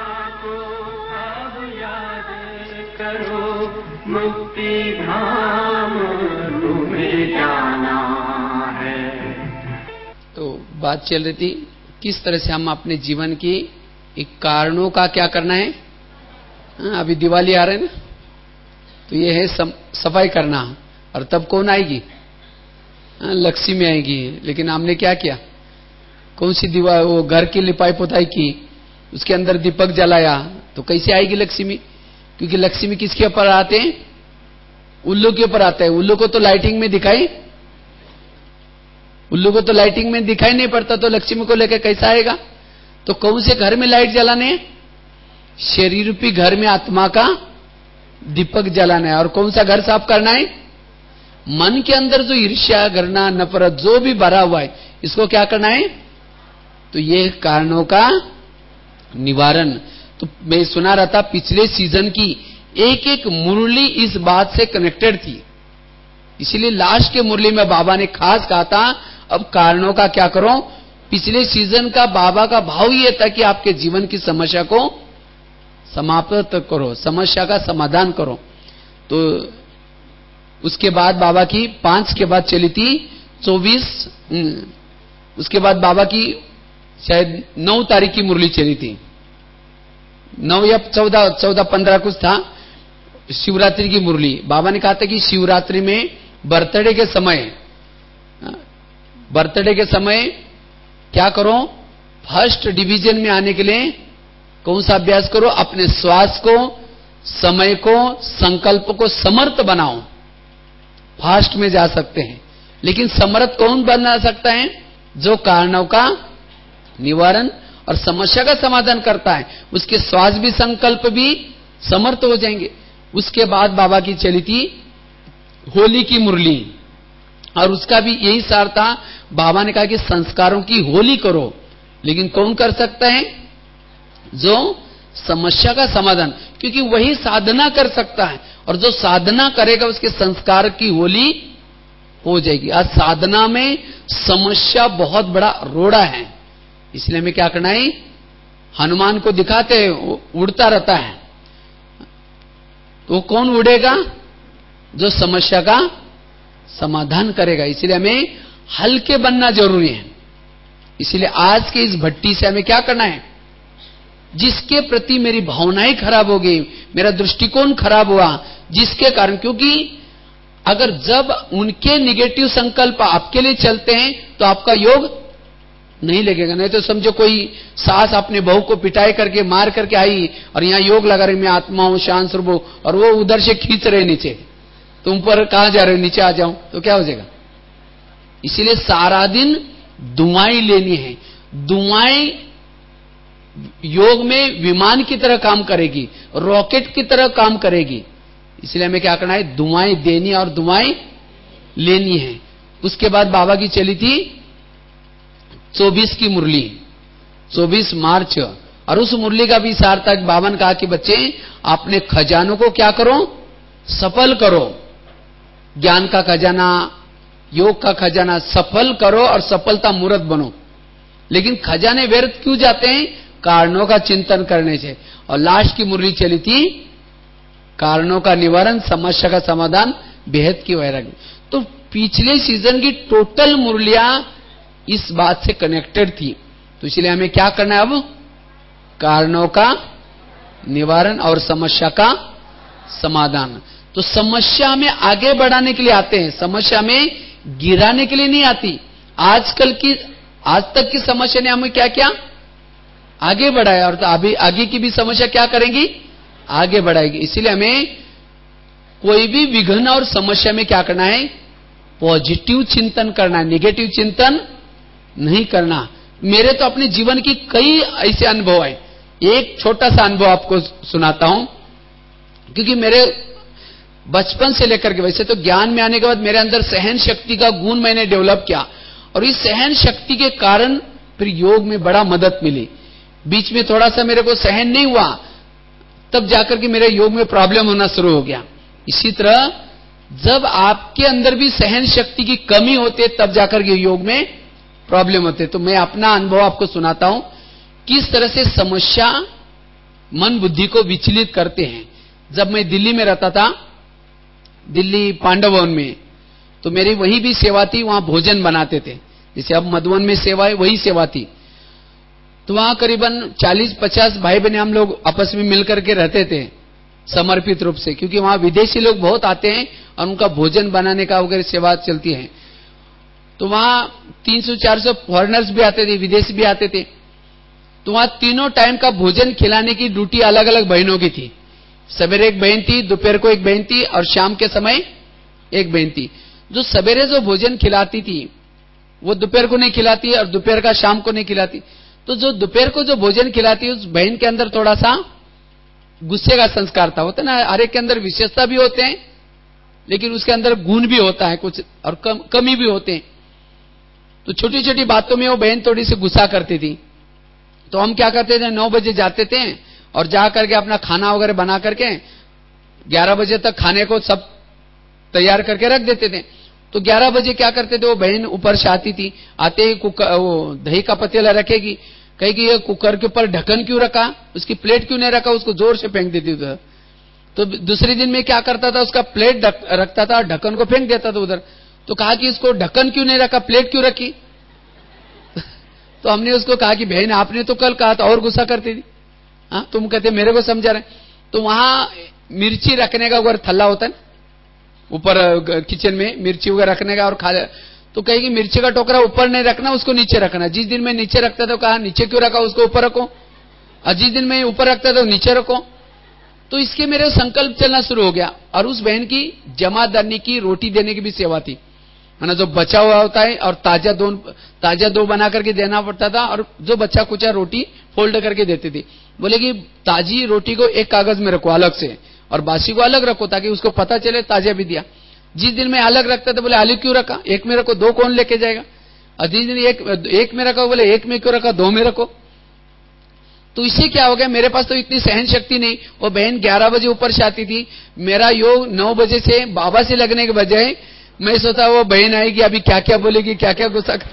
मुक्ति धाम तुम्हें जाना है। तो बात चल रही थी किस तरह से हम अपने जीवन की एक कारणों का क्या करना है। हाँ, अभी दिवाली आ रहे हैं ना, तो ये है सफाई करना। और तब कौन आएगी? हाँ, लक्ष्मी आएगी। लेकिन हमने क्या किया? कौन सी दीवार, वो घर की लिपाई पोताई की, उसके अंदर दीपक जलाया, तो कैसे आएगी लक्ष्मी? क्योंकि लक्ष्मी किसके ऊपर आते हैं? उल्लू के ऊपर आते हैं। उल्लू को तो लाइटिंग में दिखाई उल्लू को तो लाइटिंग में दिखाई नहीं पड़ता, तो लक्ष्मी को लेकर कैसा आएगा? तो कौन से घर में लाइट जलाने? शरीर रूपी घर में आत्मा का दीपक जलाना है। और कौन सा घर साफ करना है? मन के अंदर जो ईर्ष्या, घृणा, नफरत जो भी भरा हुआ है, इसको क्या करना है? तो ये कारणों का निवारण। तो मैं सुना रहा था पिछले सीजन की एक एक मुरली इस बात से कनेक्टेड थी। इसीलिए लास्ट के मुरली में बाबा ने खास कहा था, अब कारणों का क्या करो। पिछले सीजन का बाबा का भाव ये था कि आपके जीवन की समस्या को समाप्त करो, समस्या का समाधान करो। तो उसके बाद बाबा की पांच के बाद चली थी चौबीस, उसके बाद बाबा की शायद नौ तारीख की मुरली चली थी, नौ या चौदह चौदह पंद्रह कुछ था, शिवरात्रि की मुरली। बाबा ने कहा था कि शिवरात्रि में बर्थडे के समय बर्थडे के समय क्या करो, फर्स्ट डिवीजन में आने के लिए कौन सा अभ्यास करो, अपने श्वास को, समय को, संकल्प को समर्थ बनाओ। फास्ट में जा सकते हैं, लेकिन समर्थ कौन बना सकता है, जो कारणों का निवारण और समस्या का समाधान करता है। उसके श्वास भी, संकल्प भी समर्थ हो जाएंगे। उसके बाद बाबा की चली थी होली की मुरली, और उसका भी यही सार था। बाबा ने कहा कि संस्कारों की होली करो, लेकिन कौन कर सकता है, जो समस्या का समाधान, क्योंकि वही साधना कर सकता है, और जो साधना करेगा उसके संस्कार की होली हो जाएगी। आज साधना में समस्या बहुत बड़ा रोड़ा है, इसलिए हमें क्या करना है, हनुमान को दिखाते हैं उड़ता रहता है, तो कौन उड़ेगा, जो समस्या का समाधान करेगा। इसलिए हमें हल्के बनना जरूरी है। इसलिए आज के इस भट्टी से हमें क्या करना है, जिसके प्रति मेरी भावनाएं खराब हो गई, मेरा दृष्टिकोण खराब हुआ, जिसके कारण, क्योंकि अगर जब उनके निगेटिव संकल्प आपके लिए चलते हैं तो आपका योग नहीं लगेगा। नहीं तो समझो कोई सास अपने बहू को पिटाई करके मार करके आई और यहां योग लगा रही, मैं आत्मा हूं, शांत स्वरूप हूं, और वो उधर से खींच रहे नीचे, तुम पर कहां जा रहे हो, नीचे आ जाओ, तो क्या हो जाएगा। इसीलिए सारा दिन दुआएं लेनी है। दुआएं योग में विमान की तरह काम करेगी, रॉकेट की तरह काम करेगी। इसलिए हमें क्या करना है, दुआएं देनी और दुआएं लेनी है। उसके बाद बाबा की चली थी चौबीस की मुरली, चौबीस मार्च, और उस मुरली का भी सार था। बाबा ने कहा कि बच्चे अपने खजानों को क्या करो, सफल करो। ज्ञान का खजाना, योग का खजाना सफल करो और सफलता मूर्त बनो। लेकिन खजाने व्यर्थ क्यों जाते हैं, कारणों का चिंतन करने से। और लास्ट की मुरली चली थी कारणों का निवारण, समस्या का समाधान, बेहद की वैराग्य। तो पिछले सीजन की टोटल मुरलियां इस बात से कनेक्टेड थी। तो इसलिए हमें क्या करना है, अब कारणों का निवारण और समस्या का समाधान। तो समस्या में आगे बढ़ाने के लिए आते हैं, समस्या में गिराने के लिए नहीं आती। आजकल की, आज तक की समस्या ने हमें क्या किया, आगे बढ़ाया, और तो अभी आगे की भी समस्या क्या करेंगी, आगे बढ़ाएगी। इसीलिए हमें कोई भी विघ्न और समस्या में क्या करना है, पॉजिटिव चिंतन करना है, नेगेटिव चिंतन नहीं करना। मेरे तो अपने जीवन की कई ऐसे अनुभव है। एक छोटा सा अनुभव आपको सुनाता हूं, क्योंकि मेरे बचपन से लेकर के, वैसे तो ज्ञान में आने के बाद मेरे अंदर सहन शक्ति का गुण मैंने डेवलप किया, और इस सहन शक्ति के कारण फिर योग में बड़ा मदद मिली। बीच में थोड़ा सा मेरे को सहन नहीं हुआ, तब जाकर के मेरे योग में प्रॉब्लम होना शुरू हो गया। इसी तरह जब आपके अंदर भी सहन शक्ति की कमी होती है, तब जाकर के योग में प्रॉब्लम होते। तो मैं अपना अनुभव आपको सुनाता हूं, किस तरह से समस्या मन बुद्धि को विचलित करते हैं। जब मैं दिल्ली में रहता था, दिल्ली पांडव भवन में, तो मेरी वहीं भी सेवा थी, वहां भोजन बनाते थे, जैसे अब मधुवन में सेवा है वही सेवा थी। तो वहां करीबन चालीस पचास भाई बहन हम लोग आपस में मिलकर के रहते थे समर्पित रूप से, क्योंकि वहां विदेशी लोग बहुत आते हैं और उनका भोजन बनाने का वगैरह सेवा चलती है। तो वहां तीन सौ चार सौ फॉरेनर्स भी आते थे, विदेशी भी आते थे। तो वहां तीनों टाइम का भोजन खिलाने की ड्यूटी अलग अलग बहनों की थी। सवेरे एक बहन थी, दोपहर को एक बहन थी, और शाम के समय एक बहन थी। जो सवेरे जो भोजन खिलाती थी वो दोपहर को नहीं खिलाती, और दोपहर का शाम को नहीं खिलाती। तो जो दोपहर को जो भोजन खिलाती है, उस बहन के अंदर थोड़ा सा गुस्से का संस्कार था। होता ना, हर एक के अंदर विशेषता भी होते हैं, लेकिन उसके अंदर गुण भी होता है कुछ, और कम, कमी भी होते हैं। तो छोटी छोटी बातों में वो बहन थोड़ी सी गुस्सा करती थी। तो हम क्या करते थे, नौ बजे जाते थे और जा करके अपना खाना वगैरह बना करके ग्यारह बजे तक खाने को सब तैयार करके रख देते थे। तो ग्यारह बजे क्या करते थे, वो बहन ऊपर से आती थी, आते ही कुकर, वो दही का पतीला रखेगी, कहेगी ये कुकर के ऊपर ढक्कन क्यों रखा, उसकी प्लेट क्यों नहीं रखा, उसको जोर से फेंक देती उधर। तो दूसरे दिन में क्या करता था, उसका प्लेट रखता था, ढक्कन को फेंक देता था उधर। तो कहा कि इसको ढक्कन क्यों नहीं रखा, प्लेट क्यों रखी। तो हमने उसको कहा कि बहन आपने तो कल कहा था, और गुस्सा करती थी। हाँ, तुम कहते मेरे को समझा रहे। तो वहां मिर्ची रखने का अगर थल्ला होता है ऊपर किचन में, मिर्ची वगैरह रखने का, और खा, तो कहेगी मिर्ची का टोकरा ऊपर नहीं रखना, उसको नीचे रखना। जिस दिन मैं नीचे रखता था, कहा नीचे क्यों रखा, उसको ऊपर रखो। और जिस दिन मैं ऊपर रखता था नीचे रखो। तो इसके मेरे संकल्प चलना शुरू हो गया। और उस बहन की जमादारनी की रोटी देने की भी सेवा थी, है ना, जो बचा हुआ होता है और ताजा दो ताजा दो बना करके देना पड़ता था, और जो बच्चा कुचा रोटी फोल्ड करके देती थी। बोले कि ताजी रोटी को एक कागज में रखो अलग से, और बासी को अलग रखो, ताकि उसको पता चले ताजा भी दिया। जिस दिन में अलग रखता था, बोले अलग क्यों रखा, एक में रखो, दो कौन लेके जाएगा। और जिस दिन एक एक में रखा, बोले एक में क्यों रखा, दो में रखो। तो इससे क्या हो गया, मेरे पास तो इतनी सहन शक्ति नहीं। वो बहन ग्यारह बजे ऊपर से आती थी, मेरा योग नौ बजे से बाबा से लगने के बजाय मैं सोचा वो बहन आएगी, अभी क्या क्या बोलेगी, क्या क्या गुस्सा कर।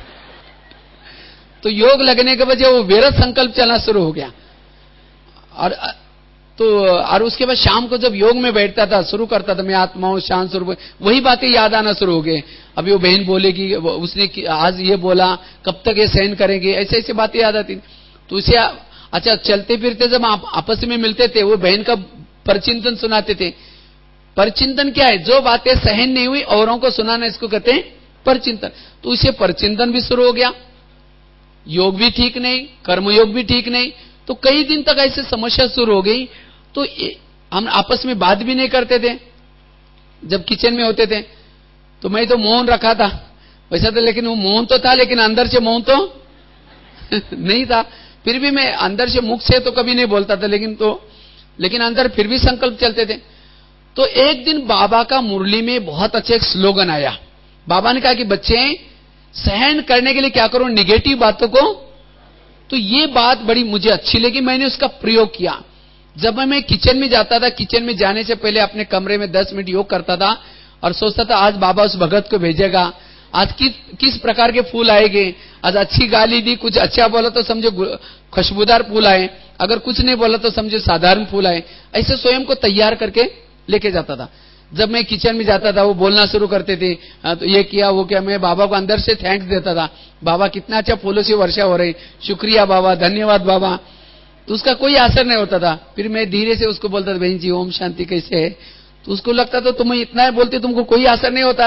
तो योग लगने के बजाय वो विरत संकल्प चलना शुरू हो गया। और तो और उसके बाद शाम को जब योग में बैठता था, शुरू करता था, मैं आत्मा हूं, शांत स्वरूप, वही बातें याद आना शुरू हो गए। अभी वो बहन बोलेगी, उसने आज ये बोला, कब तक ये सहन करेंगे, ऐसे ऐसे बातें याद आती। तो उसे अच्छा, चलते फिरते जब आप आपस में मिलते थे, वो बहन का परचिंतन सुनाते थे। परचिंतन क्या है, जो बातें सहन नहीं हुई औरों को सुनाना, इसको कहते हैं परचिंतन। तो उसे परचिंतन भी शुरू हो गया, योग भी ठीक नहीं, कर्मयोग भी ठीक नहीं। तो कई दिन तक ऐसे समस्या शुरू हो गई। तो हम आपस में बात भी नहीं करते थे जब किचन में होते थे। तो मैं तो मौन रखा था वैसा था, लेकिन वो मौन तो था, लेकिन अंदर से मौन तो नहीं था। फिर भी मैं अंदर से, मुख से तो कभी नहीं बोलता था, लेकिन तो लेकिन अंदर फिर भी संकल्प चलते थे। तो एक दिन बाबा का मुरली में बहुत अच्छा एक स्लोगन आया। बाबा ने कहा कि बच्चे सहन करने के लिए क्या करो, निगेटिव बातों को। तो ये बात बड़ी मुझे अच्छी लगी, मैंने उसका प्रयोग किया। जब मैं किचन में जाता था, किचन में जाने से पहले अपने कमरे में दस मिनट योग करता था और सोचता था आज बाबा उस भगत को भेजेगा, आज किस किस प्रकार के फूल आएंगे। आज अच्छी गाली दी, कुछ अच्छा बोला तो समझो खुशबूदार फूल आए, अगर कुछ नहीं बोला तो समझो साधारण फूल आए। ऐसे स्वयं को तैयार करके लेके जाता था। जब मैं किचन में जाता था, वो बोलना शुरू करते थे, तो ये किया वो किया, मैं बाबा को अंदर से थैंक्स देता था, बाबा कितना अच्छा फूलों से वर्षा हो रही, शुक्रिया बाबा, धन्यवाद बाबा। तो उसका कोई असर नहीं होता था। फिर मैं धीरे से उसको बोलता था, बहन जी ओम शांति कैसे है। तो उसको लगता था तुम्हें इतना बोलते तुमको कोई असर नहीं होता।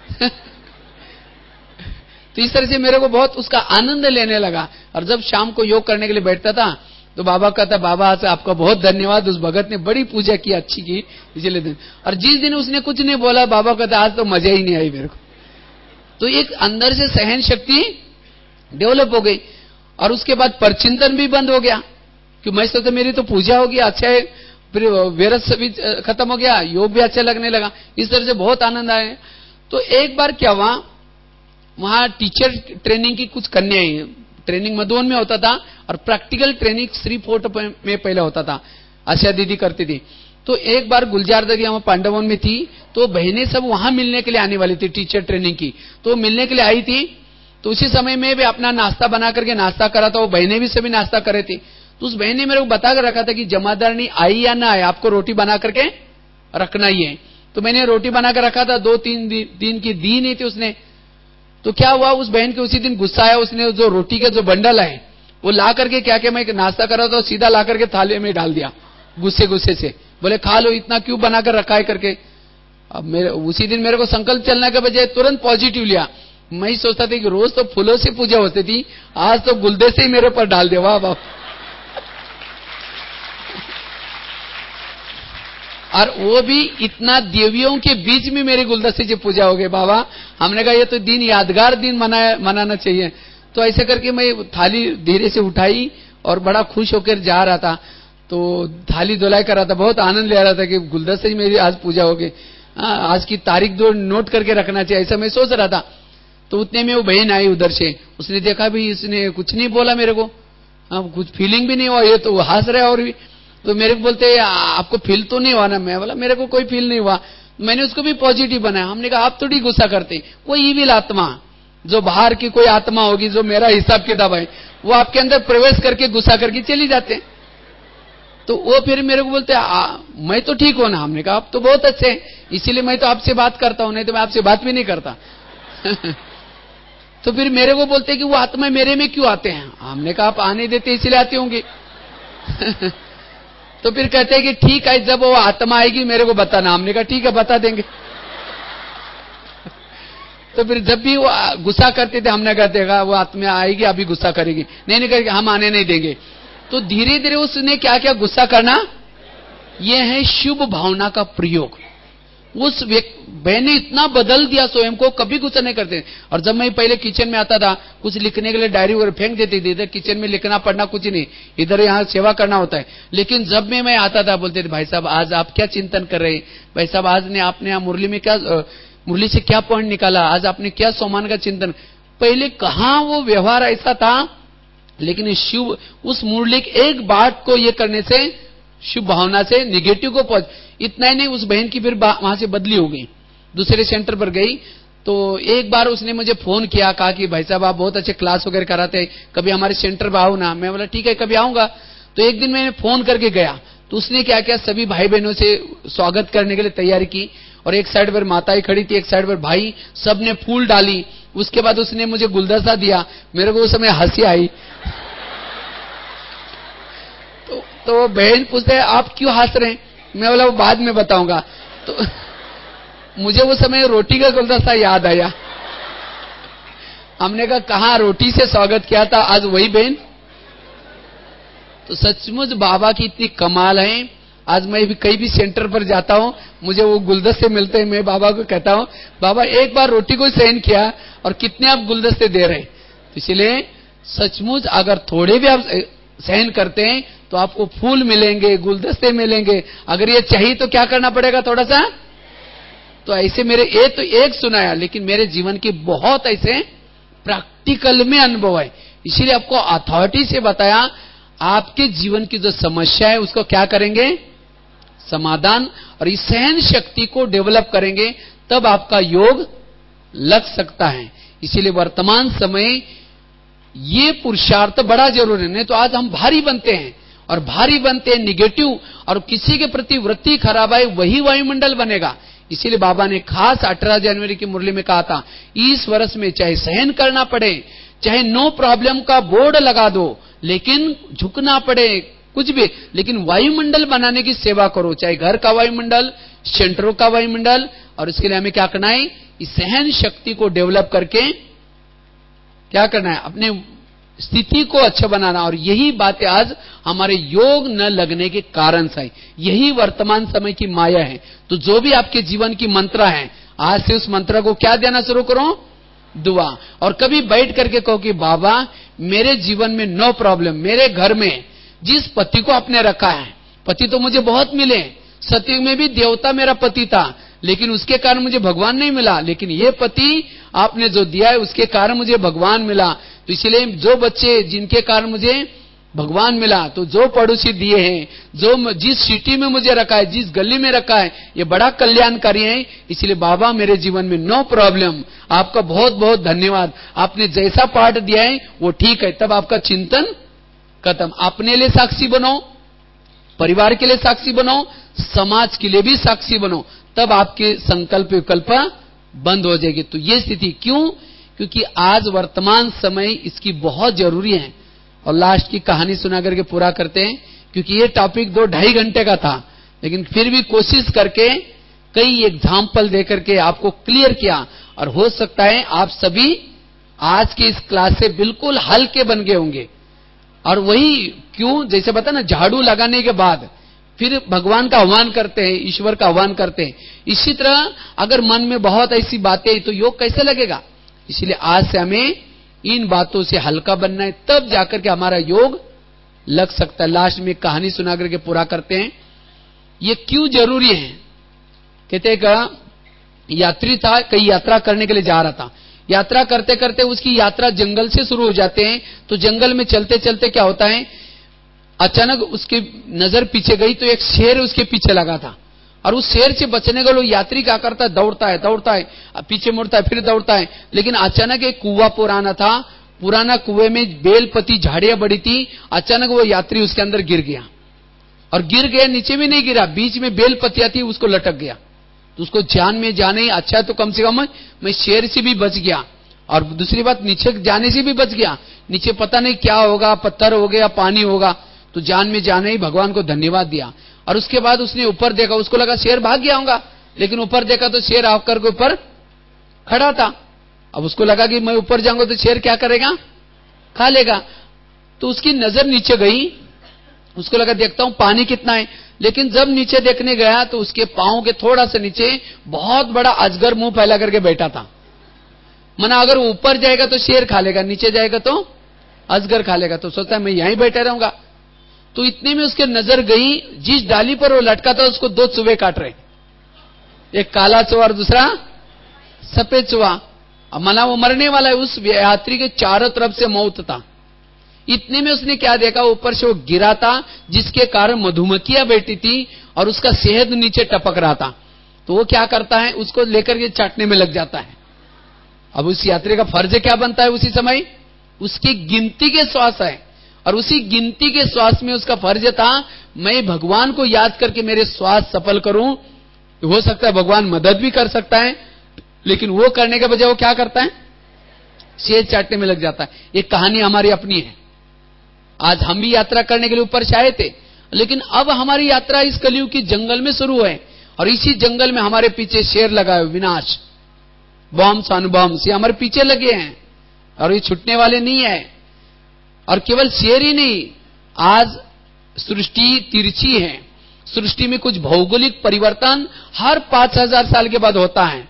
तो इस तरह से मेरे को बहुत उसका आनंद लेने लगा। और जब शाम को योग करने के लिए बैठता था तो बाबा कहता, बाबा आज आपका बहुत धन्यवाद, उस भगत ने बड़ी पूजा की, अच्छी की, इसलिए दिन। और जिस दिन उसने कुछ नहीं बोला, बाबा कहता आज तो मजा ही नहीं आई मेरे को। तो एक अंदर से सहन शक्ति डेवलप हो गई। और उसके बाद परचिंतन भी बंद हो गया, कि मैं सोचता मेरी तो पूजा हो गया, अच्छा है, फिर विरत भी खत्म हो गया, योग भी अच्छा लगने लगा। इस तरह से बहुत आनंद आया। तो एक बार क्या हुआ, वहां टीचर ट्रेनिंग की कुछ कन्याएं, ट्रेनिंग मधुबन में होता था और प्रैक्टिकल ट्रेनिंग श्री फोर्ट में पहले होता था, आशा दीदी करती थी। तो एक बार गुलजार दरी हम पांडवन में थी, तो बहनें सब वहां मिलने के लिए आने वाली थी, टीचर ट्रेनिंग की। तो मिलने के लिए आई थी। तो उसी समय में भी अपना नाश्ता बना करके नाश्ता करा था, वो बहनें भी सभी नाश्ता कर रहे थे। तो उस बहन ने मेरे को बता कर रखा था कि जमादारनी आई या ना आए, आपको रोटी बना करके रखना ही है। तो मैंने रोटी बना कर रखा था, दो तीन दिन की दी नहीं थी उसने। तो क्या हुआ, उस बहन के उसी दिन गुस्सा आया, उसने जो रोटी के जो बंडल है वो ला करके, क्या क्या मैं नाश्ता कर रहा था, सीधा ला करके थाली में डाल दिया, गुस्से गुस्से से। बोले खा लो, इतना क्यों बनाकर रखा है करके। अब मेरे उसी दिन मेरे को संकल्प चलने के बजाय तुरंत पॉजिटिव लिया। मैं ही सोचता था कि रोज तो फूलों से पूजा होती थी, आज तो गुलदे से ही मेरे ऊपर डाल दे। वाह वाह। और वो भी इतना देवियों के बीच में मेरे गुलदस्ते से पूजा हो गई। बाबा हमने कहा ये तो दिन यादगार दिन मना मनाना चाहिए। तो ऐसे करके मैं थाली धीरे से उठाई और बड़ा खुश होकर जा रहा था। तो थाली धुलाई कर रहा था, बहुत आनंद ले रहा था कि गुलदस्ते से मेरी आज पूजा हो गई। आज की तारीख दो नोट करके रखना चाहिए, ऐसा मैं सोच रहा था। तो उतने में वो बहन आई उधर से, उसने देखा भी इसने कुछ नहीं बोला मेरे को, हाँ कुछ फीलिंग भी नहीं हुआ, ये तो हंस रहे और भी। तो मेरे को बोलते आपको फील तो नहीं हुआ ना? मैं बोला मेरे को कोई फील नहीं हुआ। मैंने उसको भी पॉजिटिव बनाया। हमने कहा आप थोड़ी गुस्सा करते, कोई इविल आत्मा, जो बाहर की कोई आत्मा होगी जो मेरा हिसाब किताब है, वो आपके अंदर प्रवेश करके गुस्सा करके चली जाते। तो वो फिर मेरे को बोलते आ, मैं तो ठीक हूं ना। हमने कहा आप तो बहुत अच्छे हैं, इसीलिए मैं तो आपसे बात करता हूं, नहीं तो मैं आपसे बात भी नहीं करता। तो फिर मेरे को बोलते कि वो आत्मा मेरे में क्यों आते हैं? हमने कहा आप आने देते इसलिए आती होंगी। तो फिर कहते हैं कि ठीक है, जब वो आत्मा आएगी मेरे को बताना। हमने कहा ठीक है, बता देंगे। तो फिर जब भी वो गुस्सा करते थे हमने कहते हैं वो आत्मा आएगी अभी गुस्सा करेगी, नहीं नहीं करेगी, हम आने नहीं देंगे। तो धीरे धीरे उसने क्या क्या गुस्सा करना, ये है शुभ भावना का प्रयोग। उस बहन ने इतना बदल दिया स्वयं को, कभी गुस्सा नहीं करते। और जब मैं पहले किचन में आता था, कुछ लिखने के लिए डायरी वगैरह फेंक देती थी, इधर किचन में लिखना पढ़ना कुछ नहीं, इधर यहाँ सेवा करना होता है। लेकिन जब में मैं आता था बोलते थे भाई साहब आज आप क्या चिंतन कर रहे हैं, भाई साहब आज ने आपने यहाँ मुरली में क्या मुरली से क्या पॉइंट निकाला, आज आपने क्या सोमान का चिंतन। पहले कहाँ वो व्यवहार ऐसा था, लेकिन शुभ उस मुरली एक बात को ये करने से शुभ भावना से निगेटिव को पहुंच। इतना ही नहीं, उस बहन की फिर वहां से बदली हो गई, दूसरे सेंटर पर गई। तो एक बार उसने मुझे फोन किया, कहा कि भाई साहब आप बहुत अच्छे क्लास वगैरह कराते हैं, कभी हमारे सेंटर पर आओ ना। मैं बोला ठीक है कभी आऊंगा। तो एक दिन मैंने फोन करके गया, तो उसने क्या किया, सभी भाई बहनों से स्वागत करने के लिए तैयारी की, और एक साइड पर माताएं खड़ी थी, एक साइड पर भाई, सबने फूल डाली। उसके बाद उसने मुझे गुलदस्ता दिया, मेरे को उस समय हंसी आई। तो, तो वो बहन पूछते हैं आप क्यों हंस रहे हैं? मैं बोला वो बाद में बताऊंगा। तो मुझे उस समय रोटी का गुलदस्ता याद आया। हमने कहा कहां रोटी से स्वागत किया था, आज वही बहन। तो सचमुच बाबा की इतनी कमाल है। आज मैं भी कहीं भी सेंटर पर जाता हूं, मुझे वो गुलदस्ते मिलते हैं, मैं बाबा को कहता हूं बाबा एक बार रोटी को सहन किया और कितने आप गुलदस्ते दे रहे हैं। तो इसलिए सचमुच अगर थोड़े भी आप सहन करते हैं तो आपको फूल मिलेंगे, गुलदस्ते मिलेंगे। अगर ये चाहिए तो क्या करना पड़ेगा थोड़ा सा। तो ऐसे मेरे ये तो एक सुनाया, लेकिन मेरे जीवन की बहुत ऐसे प्रैक्टिकल में अनुभव है, इसीलिए आपको अथॉरिटी से बताया। आपके जीवन की जो समस्या है उसको क्या करेंगे, समाधान, और इस सहन शक्ति को डेवलप करेंगे, तब आपका योग लग सकता है। इसीलिए वर्तमान समय ये पुरुषार्थ बड़ा जरूरी है। नहीं तो आज हम भारी बनते हैं, और भारी बनते हैं निगेटिव, और किसी के प्रति वृत्ति खराब है वही वायुमंडल बनेगा। इसीलिए बाबा ने खास अठारह जनवरी की मुरली में कहा था, इस वर्ष में चाहे सहन करना पड़े, चाहे नो प्रॉब्लम का बोर्ड लगा दो, लेकिन झुकना पड़े कुछ भी, लेकिन वायुमंडल बनाने की सेवा करो, चाहे घर का वायुमंडल, सेंटरों का वायुमंडल। और इसके लिए हमें क्या करना है, इस सहन शक्ति को डेवलप करके क्या करना है, अपने स्थिति को अच्छा बनाना। और यही बातें आज हमारे योग न लगने के कारण से, यही वर्तमान समय की माया है। तो जो भी आपके जीवन की मंत्र है, आज से उस मंत्र को क्या देना शुरू करो, दुआ। और कभी बैठ करके कहो कि बाबा मेरे जीवन में नो प्रॉब्लम, मेरे घर में जिस पति को आपने रखा है, पति तो मुझे बहुत मिले, सत्युग में भी देवता मेरा पति था, लेकिन उसके कारण मुझे भगवान नहीं मिला, लेकिन ये पति आपने जो दिया है उसके कारण मुझे भगवान मिला। तो इसलिए जो बच्चे जिनके कारण मुझे भगवान मिला, तो जो पड़ोसी दिए हैं, जो जिस सिटी में मुझे रखा है, जिस गली में रखा है, ये बड़ा कल्याणकारी है। इसलिए बाबा मेरे जीवन में नो प्रॉब्लम, आपका बहुत बहुत धन्यवाद, आपने जैसा पाठ दिया है वो ठीक है। तब आपका चिंतन खत्म। अपने लिए साक्षी बनो, परिवार के लिए साक्षी बनो, समाज के लिए भी साक्षी बनो, तब आपके संकल्प विकल्प बंद हो जाएगी। तो ये स्थिति क्यों, क्योंकि आज वर्तमान समय इसकी बहुत जरूरी है। और लास्ट की कहानी सुना करके पूरा करते हैं, क्योंकि ये टॉपिक दो ढाई घंटे का था, लेकिन फिर भी कोशिश करके कई एग्जाम्पल देकर के आपको क्लियर किया। और हो सकता है आप सभी आज के इस क्लास से बिल्कुल हल्के बन गए होंगे। और वही क्यों, जैसे बता ना, झाड़ू लगाने के बाद फिर भगवान का आह्वान करते हैं, ईश्वर का आह्वान करते हैं। इसी तरह अगर मन में बहुत ऐसी बातें, तो योग कैसे लगेगा। इसलिए आज से हमें इन बातों से हल्का बनना है, तब जाकर के हमारा योग लग सकता है। लास्ट में कहानी सुना करके पूरा करते हैं। ये क्यों जरूरी है, कहते हैं का यात्री था, कई यात्रा करने के लिए जा रहा था। यात्रा करते करते उसकी यात्रा जंगल से शुरू हो जाते हैं। तो जंगल में चलते चलते क्या होता है, अचानक उसके नजर पीछे गई तो एक शेर उसके पीछे लगा था, और उस शेर से बचने का लोग यात्री क्या करता है, दौड़ता है दौड़ता है पीछे मुड़ता है, फिर दौड़ता है। लेकिन अचानक एक कुआं पुराना था, पुराना कुएं में बेलपति झाड़ियां बड़ी थी, अचानक वो यात्री उसके अंदर गिर गया, और गिर गया, नीचे भी नहीं गिरा, बीच में बेलपतियां थी, उसको लटक गया। तो उसको जान में जाने ही अच्छा तो कम से कम मैं शेर से भी बच गया, और दूसरी बात नीचे जाने से भी बच गया। नीचे पता नहीं क्या होगा, पत्थर हो गया, पानी होगा, तो जान में जाने ही भगवान को धन्यवाद दिया। और उसके बाद उसने ऊपर देखा, उसको लगा शेर भाग गया होगा, लेकिन ऊपर देखा तो शेर आकर के ऊपर खड़ा था। अब उसको लगा कि मैं ऊपर जाऊंगा तो शेर क्या करेगा, खा लेगा। तो उसकी नजर नीचे गई, उसको लगा देखता हूं पानी कितना है, लेकिन जब नीचे देखने गया तो उसके पांव के थोड़ा सा नीचे बहुत बड़ा अजगर मुंह फैला करके बैठा था। मना अगर ऊपर जाएगा तो शेर खा लेगा, नीचे जाएगा तो अजगर खा लेगा, तो सोचता है मैं यहीं बैठा रहूंगा। तो इतने में उसके नजर गई, जिस डाली पर वो लटका था उसको दो चूहे काट रहे, एक काला चूहा और दूसरा सफेद चूहा। मना वो मरने वाला है, उस यात्री के चारों तरफ से मौत था। इतने में उसने क्या देखा, ऊपर से वो गिरा था, जिसके कारण मधुमक्खियां बैठी थी और उसका शहद नीचे टपक रहा था। तो वो क्या करता है, उसको लेकर के चाटने में लग जाता है। अब उस यात्री का फर्ज क्या बनता है, उसी समय उसकी गिनती के श्वास है, और उसी गिनती के श्वास में उसका फर्ज था मैं भगवान को याद करके मेरे श्वास सफल करूं। हो सकता है भगवान मदद भी कर सकता है, लेकिन वो करने के बजाय वो क्या करता है, शहद चाटने में लग जाता है। ये कहानी हमारी अपनी है। आज हम भी यात्रा करने के लिए ऊपर से आए थे, लेकिन अब हमारी यात्रा इस कलयुग की जंगल में शुरू है, और इसी जंगल में हमारे पीछे शेर लगा है, विनाश, बॉम्ब्स अणुबॉम्ब्स, ये हमारे पीछे लगे हैं, और ये छूटने वाले नहीं है। और केवल शेर ही नहीं, आज सृष्टि तिरछी है, सृष्टि में कुछ भौगोलिक परिवर्तन हर पांच हजार साल के बाद होता है,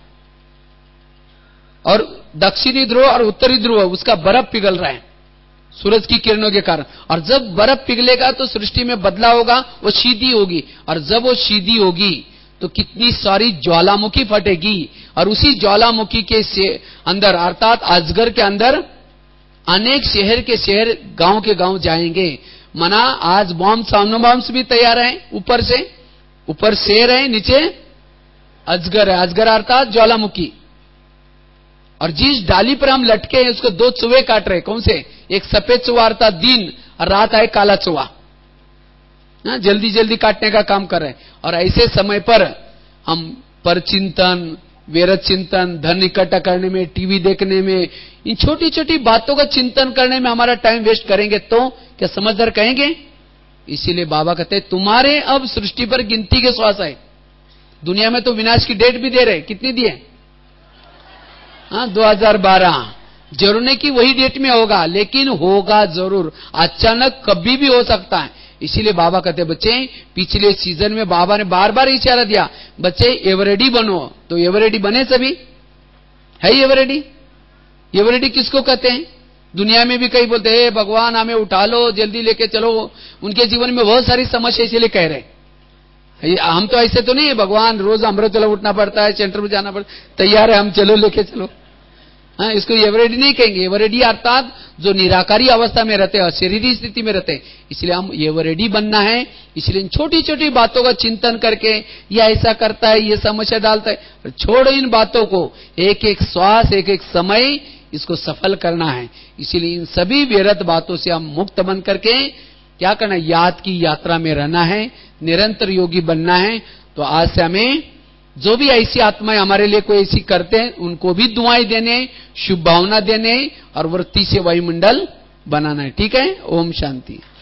और दक्षिणी ध्रुव और उत्तरी ध्रुव उसका बर्फ पिघल रहा है सूरज की किरणों के कारण। और जब बर्फ पिघलेगा तो सृष्टि में बदलाव होगा, वो सीधी होगी, और जब वो सीधी होगी तो कितनी सारी ज्वालामुखी फटेगी, और उसी ज्वालामुखी के अंदर अर्थात अजगर के अंदर अनेक शहर के शहर, गांव के गांव जाएंगे। मना आज बॉम्ब सामनो बॉम्ब्स भी तैयार हैं, ऊपर से, ऊपर शेर है, नीचे अजगर है, अजगर अर्थात ज्वालामुखी। और जिस डाली पर हम लटके हैं उसको दो चूहे काट रहे, कौन से, एक सफेद चूहा अर्थात दिन, और रात आए काला चूहा, जल्दी जल्दी काटने का काम कर रहे हैं। और ऐसे समय पर हम पर चिंतन, वेरत चिंतन, धन इकट्ठा करने में, टीवी देखने में, इन छोटी छोटी बातों का चिंतन करने में हमारा टाइम वेस्ट करेंगे तो क्या समझदार कहेंगे। इसीलिए बाबा कहते हैं तुम्हारे अब सृष्टि पर गिनती के श्वास है। दुनिया में तो विनाश की डेट भी दे रहे, कितनी दिए, हाँ दो हजार बारह, जरूर नहीं कि वही डेट में होगा, लेकिन होगा जरूर, अचानक कभी भी हो सकता है। इसीलिए बाबा कहते हैं बच्चे, पिछले सीजन में बाबा ने बार बार इशारा दिया, बच्चे एवरेडी बनो, तो एवरेडी बने सभी, है एवरेडी। एवरेडी किसको कहते हैं, दुनिया में भी कई बोलते हैं भगवान हमें उठा लो, जल्दी लेके चलो, उनके जीवन में बहुत सारी समस्या, इसीलिए कह रहे। हम तो ऐसे तो नहीं है, भगवान रोज अमृतला उठना पड़ता है, सेंटर में जाना पड़ता, तैयार है हम चलो लेके चलो, हाँ, इसको एवरेडी नहीं कहेंगे। एवरेडी अर्थात जो निराकारी अवस्था में रहते हैं, शरीरी स्थिति में रहते हैं, इसलिए हम एवरेडी बनना है। इसलिए इन छोटी छोटी बातों का चिंतन करके, ये ऐसा करता है, ये समस्या डालता है, छोड़ो इन बातों को, एक एक श्वास, एक एक समय इसको सफल करना है। इसीलिए इन सभी व्यर्थ बातों से हम मुक्त बन करके क्या करना है, याद की यात्रा में रहना है, निरंतर योगी बनना है। तो आज से हमें जो भी ऐसी आत्माएं हमारे लिए कोई ऐसी करते हैं उनको भी दुआएं देने, शुभ भावना देने, और वृत्ति से वायुमंडल बनाना है। ठीक है, ओम शांति।